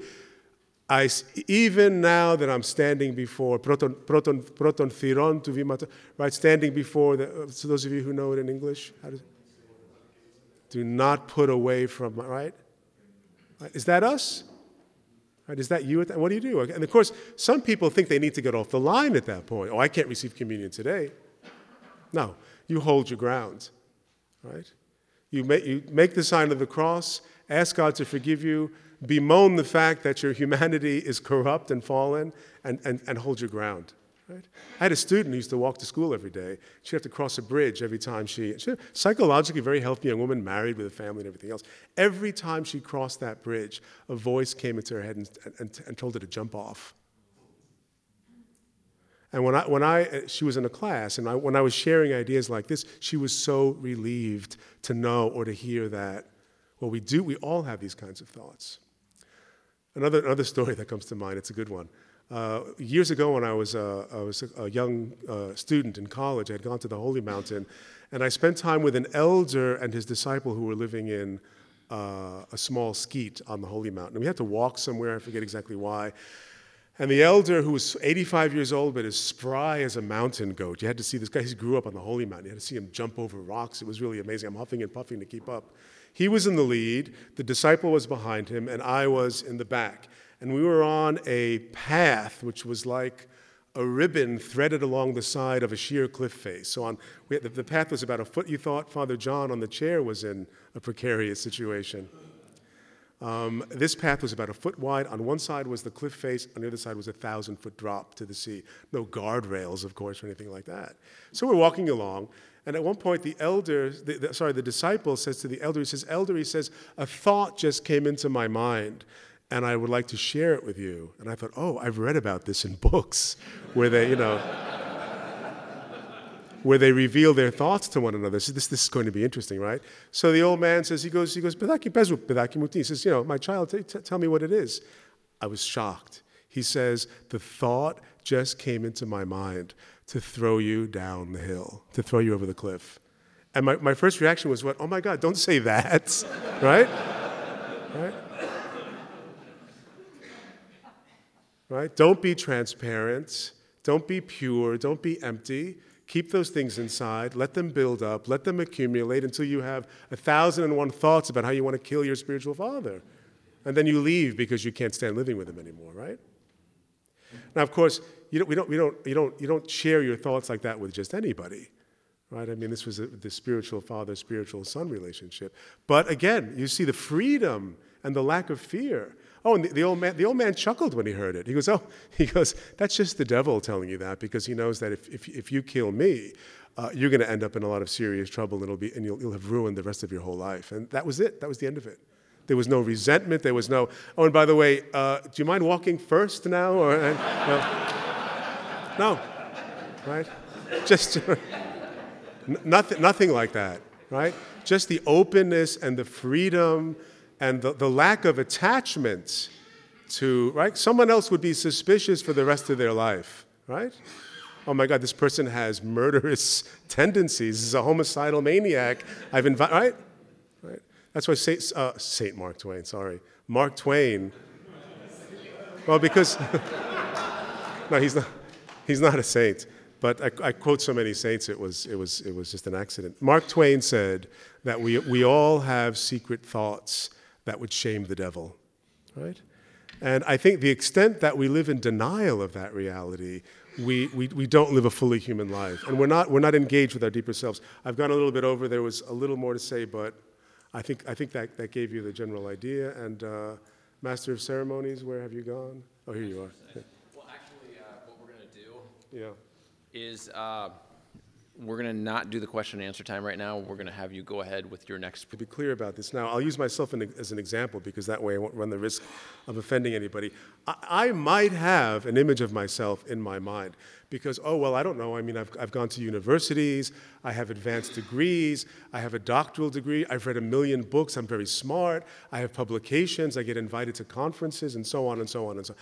Even now that I'm standing before, proton thiron tu vimata, right? Standing before, so those of you who know it in English, do not put away from, right? Is that us? Right? Is that you? What do you do? And of course, some people think they need to get off the line at that point. Oh, I can't receive communion today. No, you hold your ground, right? You make the sign of the cross, ask God to forgive you, bemoan the fact that your humanity is corrupt and fallen, and hold your ground. Right? I had a student who used to walk to school every day. She'd have to cross a bridge every time she psychologically very healthy young woman, married with a family and everything else. Every time she crossed that bridge, a voice came into her head and told her to jump off. And she was in a class, and when I was sharing ideas like this, she was so relieved to know or to hear that, well, we all have these kinds of thoughts. Another story that comes to mind, it's a good one. Years ago when I was a young student in college, I had gone to the Holy Mountain, and I spent time with an elder and his disciple who were living in a small skeet on the Holy Mountain. And we had to walk somewhere, I forget exactly why. And the elder, who was 85 years old, but as spry as a mountain goat, you had to see this guy, he grew up on the Holy Mountain. You had to see him jump over rocks. It was really amazing. I'm huffing and puffing to keep up. He was in the lead, the disciple was behind him, and I was in the back. And we were on a path which was like a ribbon threaded along the side of a sheer cliff face. So the path was about a foot. You thought Father John on the chair was in a precarious situation. This path was about a foot wide. On one side was the cliff face. On the other side was a 1,000-foot drop to the sea. No guardrails, of course, or anything like that. So we're walking along, and at one point the disciple says to the elder, he says, "Elder," he says, "a thought just came into my mind, and I would like to share it with you." And I thought, oh, I've read about this in books where they, where they reveal their thoughts to one another. So this is going to be interesting, right? So the old man says, he goes, "Pedaki pezu, pedaki muti." He says, "My child, tell me what it is." I was shocked. He says, "The thought just came into my mind to throw you down the hill, to throw you over the cliff." And my first reaction was, what? Oh my God, don't say that, right? Right? Right? Don't be transparent. Don't be pure. Don't be empty. Keep those things inside. Let them build up. Let them accumulate until you have 1,001 thoughts about how you want to kill your spiritual father. And then you leave because you can't stand living with him anymore, right? Now, of course, you don't share your thoughts like that with just anybody, right? I mean, this was the spiritual father, spiritual son relationship. But again, you see the freedom and the lack of fear. Oh, and the old man chuckled when he heard it. He goes, "That's just the devil telling you that, because he knows that if you kill me, you're going to end up in a lot of serious trouble, and you'll have ruined the rest of your whole life." And that was it. That was the end of it. There was no resentment. There was no, "Oh, and by the way, do you mind walking first now?" Or no, right? Just nothing like that, right? Just the openness and the freedom and the lack of attachment to, right? Someone else would be suspicious for the rest of their life, right? "Oh my God, this person has murderous tendencies. This is a homicidal maniac. Right? Right? That's why Saint Mark Twain, sorry. Mark Twain. Well, because, no, he's not a saint. But I quote so many saints, it was just an accident. Mark Twain said that we all have secret thoughts that would shame the devil, right? And I think the extent that we live in denial of that reality, we don't live a fully human life, and we're not engaged with our deeper selves. I've gone a little bit over. There was a little more to say, but I think that gave you the general idea. And Master of Ceremonies, where have you gone? Oh, here you are. Yeah. Well, actually, what we're going to do Yeah. is we're going to not do the question and answer time right now. We're going to have you go ahead with your next. To be clear about this now, I'll use myself as an example, because that way I won't run the risk of offending anybody. I might have an image of myself in my mind because, oh, well, I don't know. I mean, I've gone to universities. I have advanced degrees. I have a doctoral degree. I've read 1 million books. I'm very smart. I have publications. I get invited to conferences and so on and so on and so on.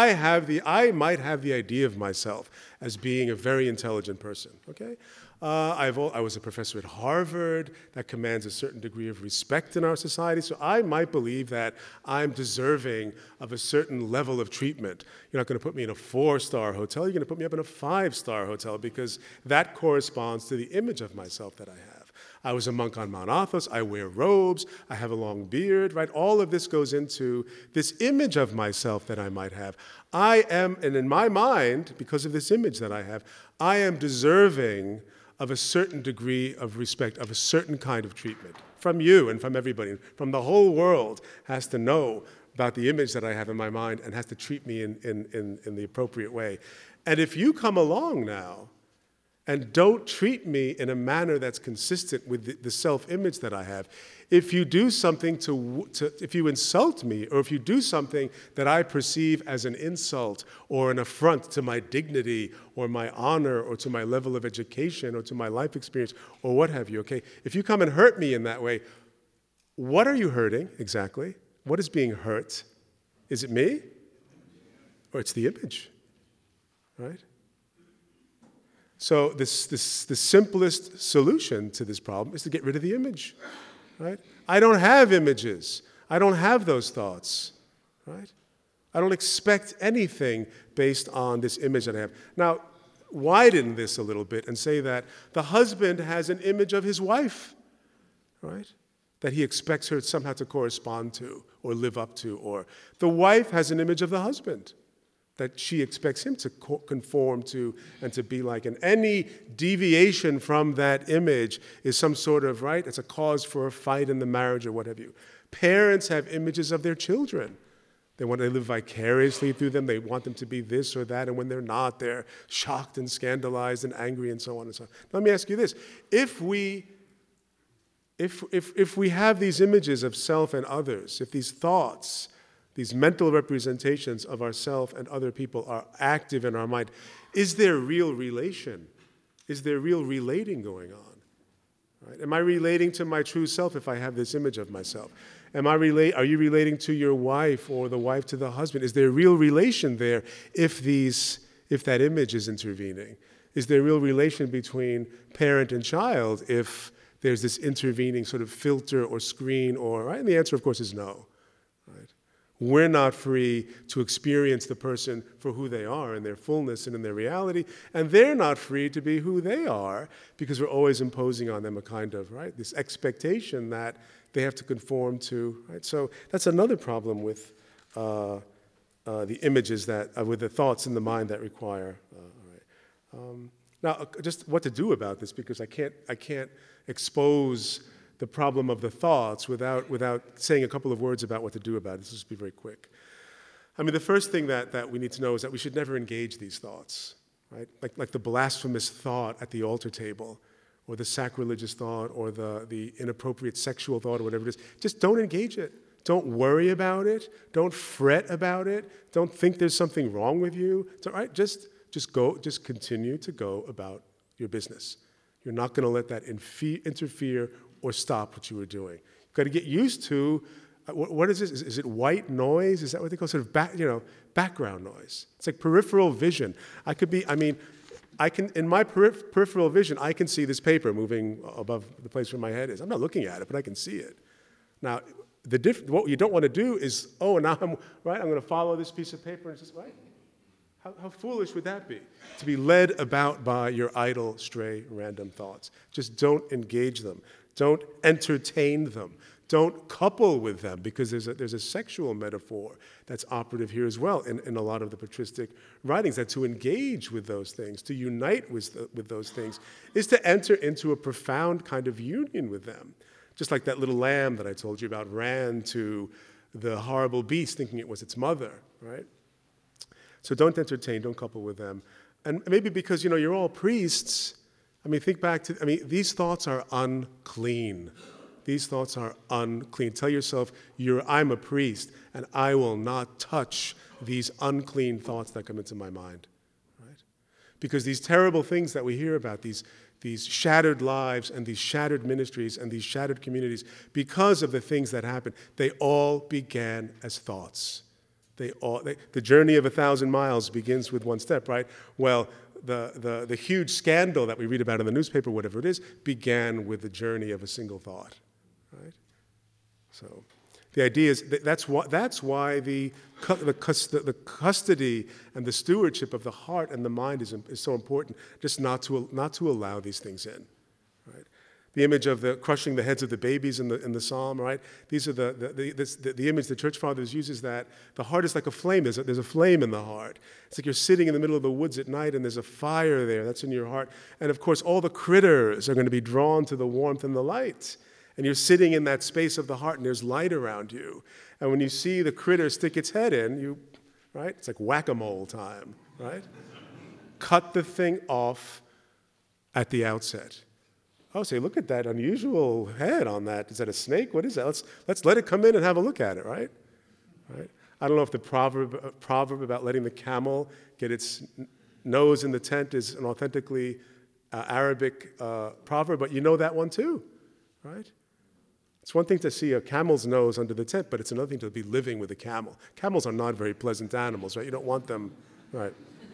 I might have the idea of myself as being a very intelligent person, okay? I was a professor at Harvard. That commands a certain degree of respect in our society. So I might believe that I'm deserving of a certain level of treatment. You're not going to put me in a 4-star hotel. You're going to put me up in a 5-star hotel, because that corresponds to the image of myself that I have. I was a monk on Mount Athos. I wear robes. I have a long beard, right? All of this goes into this image of myself that I might have. I am, and in my mind, because of this image that I have, I am deserving of a certain degree of respect, of a certain kind of treatment from you and from everybody, from the whole world has to know about the image that I have in my mind and has to treat me in the appropriate way. And if you come along now and don't treat me in a manner that's consistent with the self-image that I have. If you do something if you insult me, or if you do something that I perceive as an insult or an affront to my dignity or my honor or to my level of education or to my life experience or what have you, okay? If you come and hurt me in that way, what are you hurting exactly? What is being hurt? Is it me? Or it's the image, right? So the simplest solution to this problem is to get rid of the image, right? I don't have images. I don't have those thoughts, right? I don't expect anything based on this image that I have. Now, widen this a little bit and say that the husband has an image of his wife, right? That he expects her somehow to correspond to or live up to, or the wife has an image of the husband that she expects him to conform to and to be like. And any deviation from that image is some sort of, right, it's a cause for a fight in the marriage or what have you. Parents have images of their children. They want to live vicariously through them. They want them to be this or that. And when they're not, they're shocked and scandalized and angry and so on and so on. Let me ask you this. If we have these images of self and others, if these thoughts, these mental representations of ourself and other people are active in our mind, is there real relation? Is there real relating going on? Right? Am I relating to my true self if I have this image of myself? Are you relating to your wife or the wife to the husband? Is there real relation there if that image is intervening? Is there real relation between parent and child if there's this intervening sort of filter or screen or, right? And the answer, of course, is no. Right? We're not free to experience the person for who they are in their fullness and in their reality, and they're not free to be who they are because we're always imposing on them a kind of, right, this expectation that they have to conform to, right? So that's another problem with the images with the thoughts in the mind that require, now, just what to do about this, because I can't expose the problem of the thoughts without saying a couple of words about what to do about it. This will just be very quick. I mean, the first thing that we need to know is that we should never engage these thoughts, right? Like the blasphemous thought at the altar table, or the sacrilegious thought, or the inappropriate sexual thought, or whatever it is. Just don't engage it. Don't worry about it. Don't fret about it. Don't think there's something wrong with you. It's all right. Just continue to go about your business. You're not going to let that interfere or stop what you were doing. You've got to get used to, what is this? Is it white noise? Is that what they call sort of background noise? It's like peripheral vision. In my peripheral vision, I can see this paper moving above the place where my head is. I'm not looking at it, but I can see it. Now, what you don't want to do is, now I'm going to follow this piece of paper, and it's just, right? How foolish would that be? To be led about by your idle, stray, random thoughts. Just don't engage them. Don't entertain them. Don't couple with them, because there's a sexual metaphor that's operative here as well in a lot of the patristic writings, that to engage with those things, to unite with those things, is to enter into a profound kind of union with them. Just like that little lamb that I told you about ran to the horrible beast thinking it was its mother, right? So don't entertain, don't couple with them. And maybe because, you're all priests, think back to, these thoughts are unclean. These thoughts are unclean. Tell yourself, I'm a priest, and I will not touch these unclean thoughts that come into my mind, right? Because these terrible things that we hear about, these shattered lives and these shattered ministries and these shattered communities, because of the things that happened, they all began as thoughts. The journey of 1,000 miles begins with one step, right? Well, the huge scandal that we read about in the newspaper, whatever it is, began with the journey of a single thought, right? So the idea is that's why the custody and the stewardship of the heart and the mind is so important. Just not to allow these things in, right? The image of crushing the heads of the babies in the psalm, right? These are the image the church fathers use, is that the heart is like a flame. There's a flame in the heart. It's like you're sitting in the middle of the woods at night and there's a fire there that's in your heart. And of course, all the critters are going to be drawn to the warmth and the light. And you're sitting in that space of the heart and there's light around you. And when you see the critter stick its head in, right? It's like whack-a-mole time, right? Cut the thing off at the outset. Oh, say, look at that unusual head on that. Is that a snake? What is that? Let's let it come in and have a look at it, right? Right? I don't know if the proverb about letting the camel get its nose in the tent is an authentically Arabic proverb, but you know that one too, right? It's one thing to see a camel's nose under the tent, but it's another thing to be living with a camel. Camels are not very pleasant animals, right? You don't want them, right?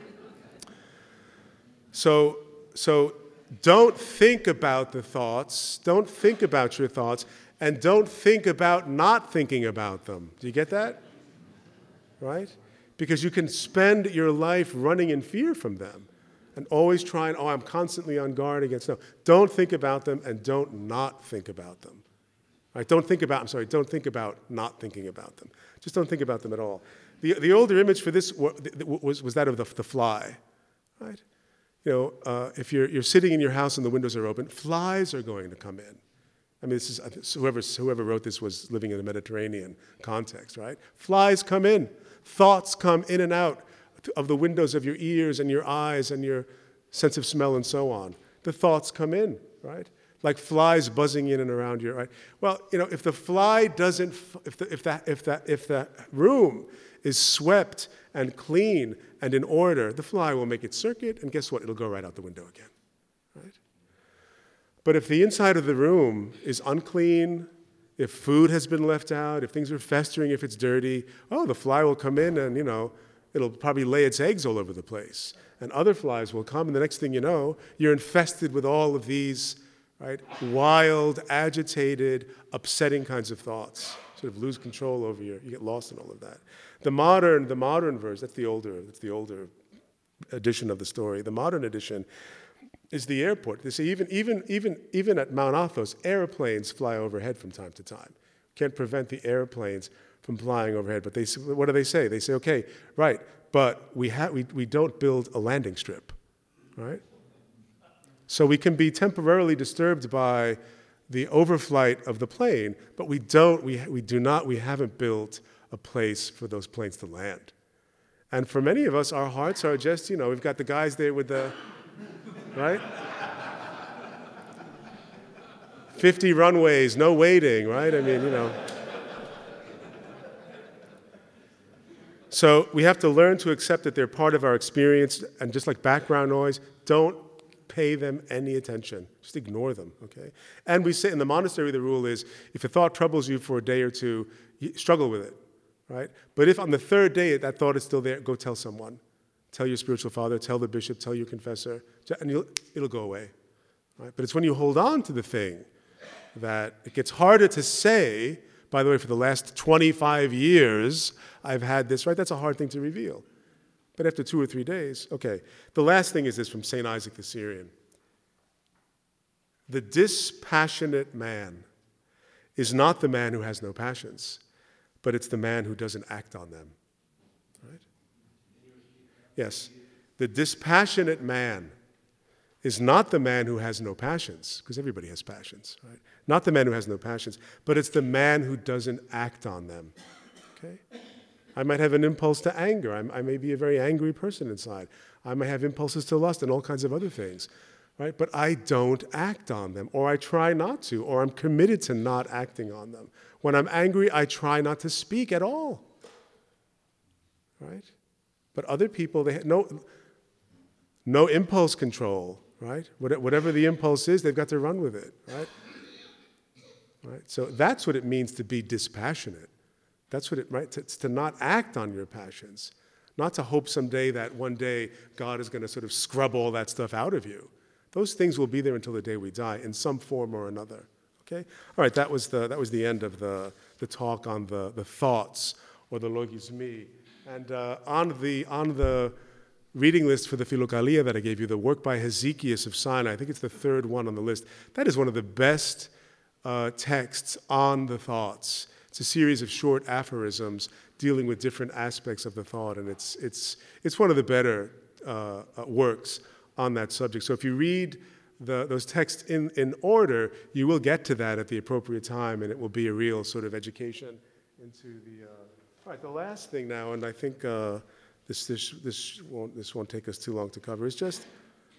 So don't think about the thoughts, don't think about your thoughts, and don't think about not thinking about them. Do you get that? Right? Because you can spend your life running in fear from them and always trying, I'm constantly on guard against. No, don't think about them and don't not think about them. Right? Don't think about not thinking about them. Just don't think about them at all. The older image for this was that of the fly. Right? You know, if you're sitting in your house and the windows are open, flies are going to come in. I mean, this is whoever wrote this was living in the Mediterranean context, right? Flies come in. Thoughts come in and out of the windows of your ears and your eyes and your sense of smell and so on. The thoughts come in, right? Like flies buzzing in and around you, right? Well, you know, if the fly doesn't, if the room is swept and clean and in order, the fly will make its circuit, and guess what? It'll go right out the window again, right? But if the inside of the room is unclean, if food has been left out, if things are festering, if it's dirty, the fly will come in and, you know, it'll probably lay its eggs all over the place. And other flies will come, and the next thing you know, you're infested with all of these, right, wild, agitated, upsetting kinds of thoughts. Sort of lose control over you get lost in all of that. The modern verse, that's the older edition of the story. The modern edition is the airport. They say even at Mount Athos, airplanes fly overhead from time to time. Can't prevent the airplanes from flying overhead. But what do they say? They say, okay, right, but we don't build a landing strip, right? So we can be temporarily disturbed by the overflight of the plane, but we haven't built a place for those planes to land. And for many of us, our hearts are just, you know, we've got the guys there with the, right? 50 runways, no waiting, right? I mean, you know. So we have to learn to accept that they're part of our experience, and just like background noise, don't pay them any attention. Just ignore them, okay? And we say in the monastery, the rule is, if a thought troubles you for a day or two, you struggle with it, right? But if on the third day that thought is still there, go tell someone. Tell your spiritual father, tell the bishop, tell your confessor, and it'll go away, right? But it's when you hold on to the thing that it gets harder to say. By the way, for the last 25 years, I've had this, right? That's a hard thing to reveal. But after 2 or 3 days, okay. The last thing is this from St. Isaac the Syrian. The dispassionate man is not the man who has no passions, but it's the man who doesn't act on them. Right? Yes. The dispassionate man is not the man who has no passions, because everybody has passions, right? Not the man who has no passions, but it's the man who doesn't act on them. Okay? I might have an impulse to anger. I may be a very angry person inside. I may have impulses to lust and all kinds of other things, right? But I don't act on them, or I try not to, or I'm committed to not acting on them. When I'm angry, I try not to speak at all, right? But other people, they have no impulse control, right? Whatever the impulse is, they've got to run with it, right? Right? So that's what it means to be dispassionate. That's what it's to not act on your passions, not to hope someday that one day God is going to sort of scrub all that stuff out of you. Those things will be there until the day we die in some form or another. Okay? All right, that was the end of the talk on the thoughts, or the logismi. And on the reading list for the Philokalia that I gave you, the work by Hezekias of Sinai, I think it's the third one on the list. That is one of the best texts on the thoughts. It's a series of short aphorisms dealing with different aspects of the thought, and it's one of the better works on that subject. So if you read those texts in order, you will get to that at the appropriate time, and it will be a real sort of education into the. All right, the last thing now, and I think this won't take us too long to cover, is just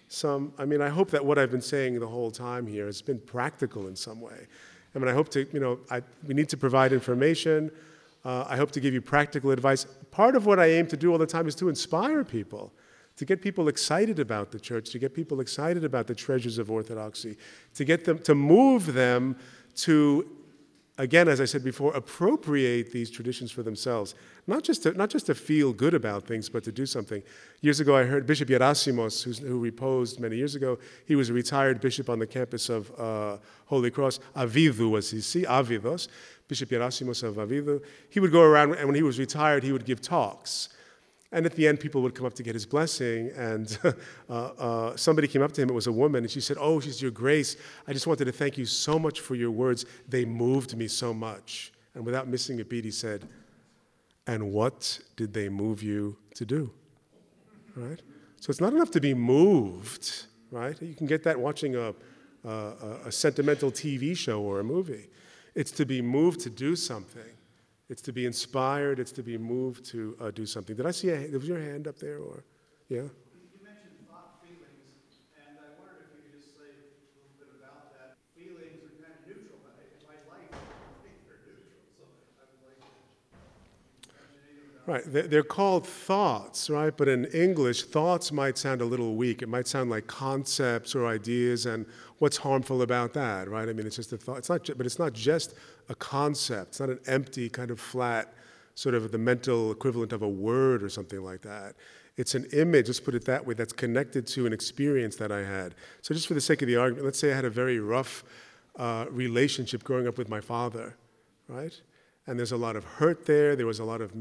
I mean, I hope that what I've been saying the whole time here has been practical in some way. I mean, I hope to, we need to provide information. I hope to give you practical advice. Part of what I aim to do all the time is to inspire people, to get people excited about the church, to get people excited about the treasures of orthodoxy, to get them, to move them to, again, as I said before, appropriate these traditions for themselves. Not just to feel good about things, but to do something. Years ago, I heard Bishop Yerasimos, who reposed many years ago. He was a retired bishop on the campus of Holy Cross. Avidu was his see, Avidos, Bishop Yerasimos of Avidu. He would go around, and when he was retired, he would give talks. And at the end, people would come up to get his blessing, and somebody came up to him, it was a woman, and she said, "Oh, she's Your Grace, I just wanted to thank you so much for your words. They moved me so much." And without missing a beat, he said, "And what did they move you to do?" Right? So it's not enough to be moved, right? You can get that watching a sentimental TV show or a movie. It's to be moved to do something. It's to be inspired. It's to be moved to do something. Did I see was your hand up there, or yeah? You mentioned thought feelings, and I wondered if you could just say a little bit about that. Feelings are kind of neutral, but in my life, I think they're neutral, so I would like to mention anything about Right. They're called thoughts, right? But in English, thoughts might sound a little weak. It might sound like concepts or ideas, and what's harmful about that, right? I mean, it's just a thought. But it's not just a concept. It's not an empty, kind of flat, sort of the mental equivalent of a word or something like that. It's an image, let's put it that way, that's connected to an experience that I had. So just for the sake of the argument, let's say I had a very rough relationship growing up with my father, right? And there's a lot of hurt there. There was a lot of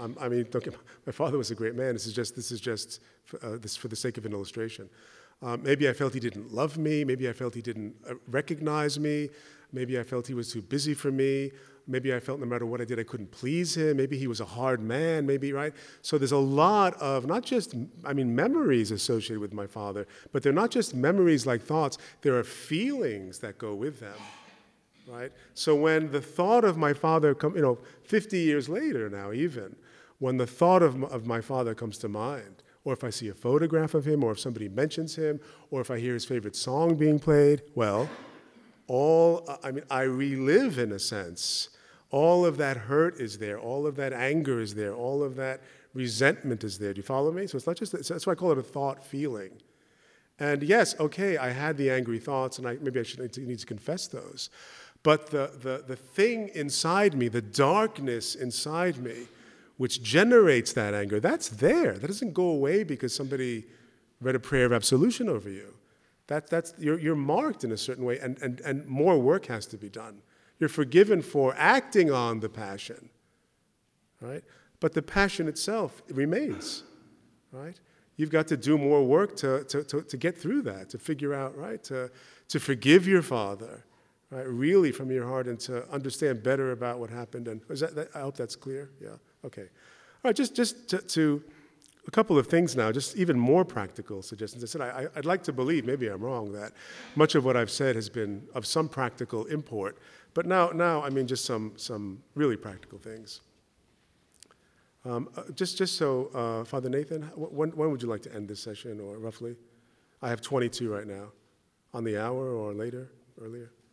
my father was a great man. This is just for the sake of an illustration. Maybe I felt he didn't love me. Maybe I felt he didn't recognize me. Maybe I felt he was too busy for me. Maybe I felt no matter what I did, I couldn't please him. Maybe he was a hard man, maybe, right? So there's a lot of, not just, memories associated with my father, but they're not just memories like thoughts. There are feelings that go with them, right? So when the thought of my father, 50 years later now even, when the thought of my father comes to mind, or if I see a photograph of him, or if somebody mentions him, or if I hear his favorite song being played, well, I relive, in a sense. All of that hurt is there. All of that anger is there. All of that resentment is there. Do you follow me? So it's not just, that's why I call it a thought feeling. And yes, okay, I had the angry thoughts, and maybe I need to confess those. But the thing inside me, the darkness inside me, which generates that anger, that's there. That doesn't go away because somebody read a prayer of absolution over you. You're marked in a certain way, and more work has to be done. You're forgiven for acting on the passion, right? But the passion itself remains, right? You've got to do more work to get through that, to figure out, right? To forgive your father, right? Really from your heart, and to understand better about what happened. And I hope that's clear. Yeah. Okay. All right. Just to a couple of things now, just even more practical suggestions. I said I'd like to believe, maybe I'm wrong, that much of what I've said has been of some practical import. But now just some really practical things. Just so, Father Nathan, when would you like to end this session, or roughly? I have 22 right now. On the hour or later, earlier?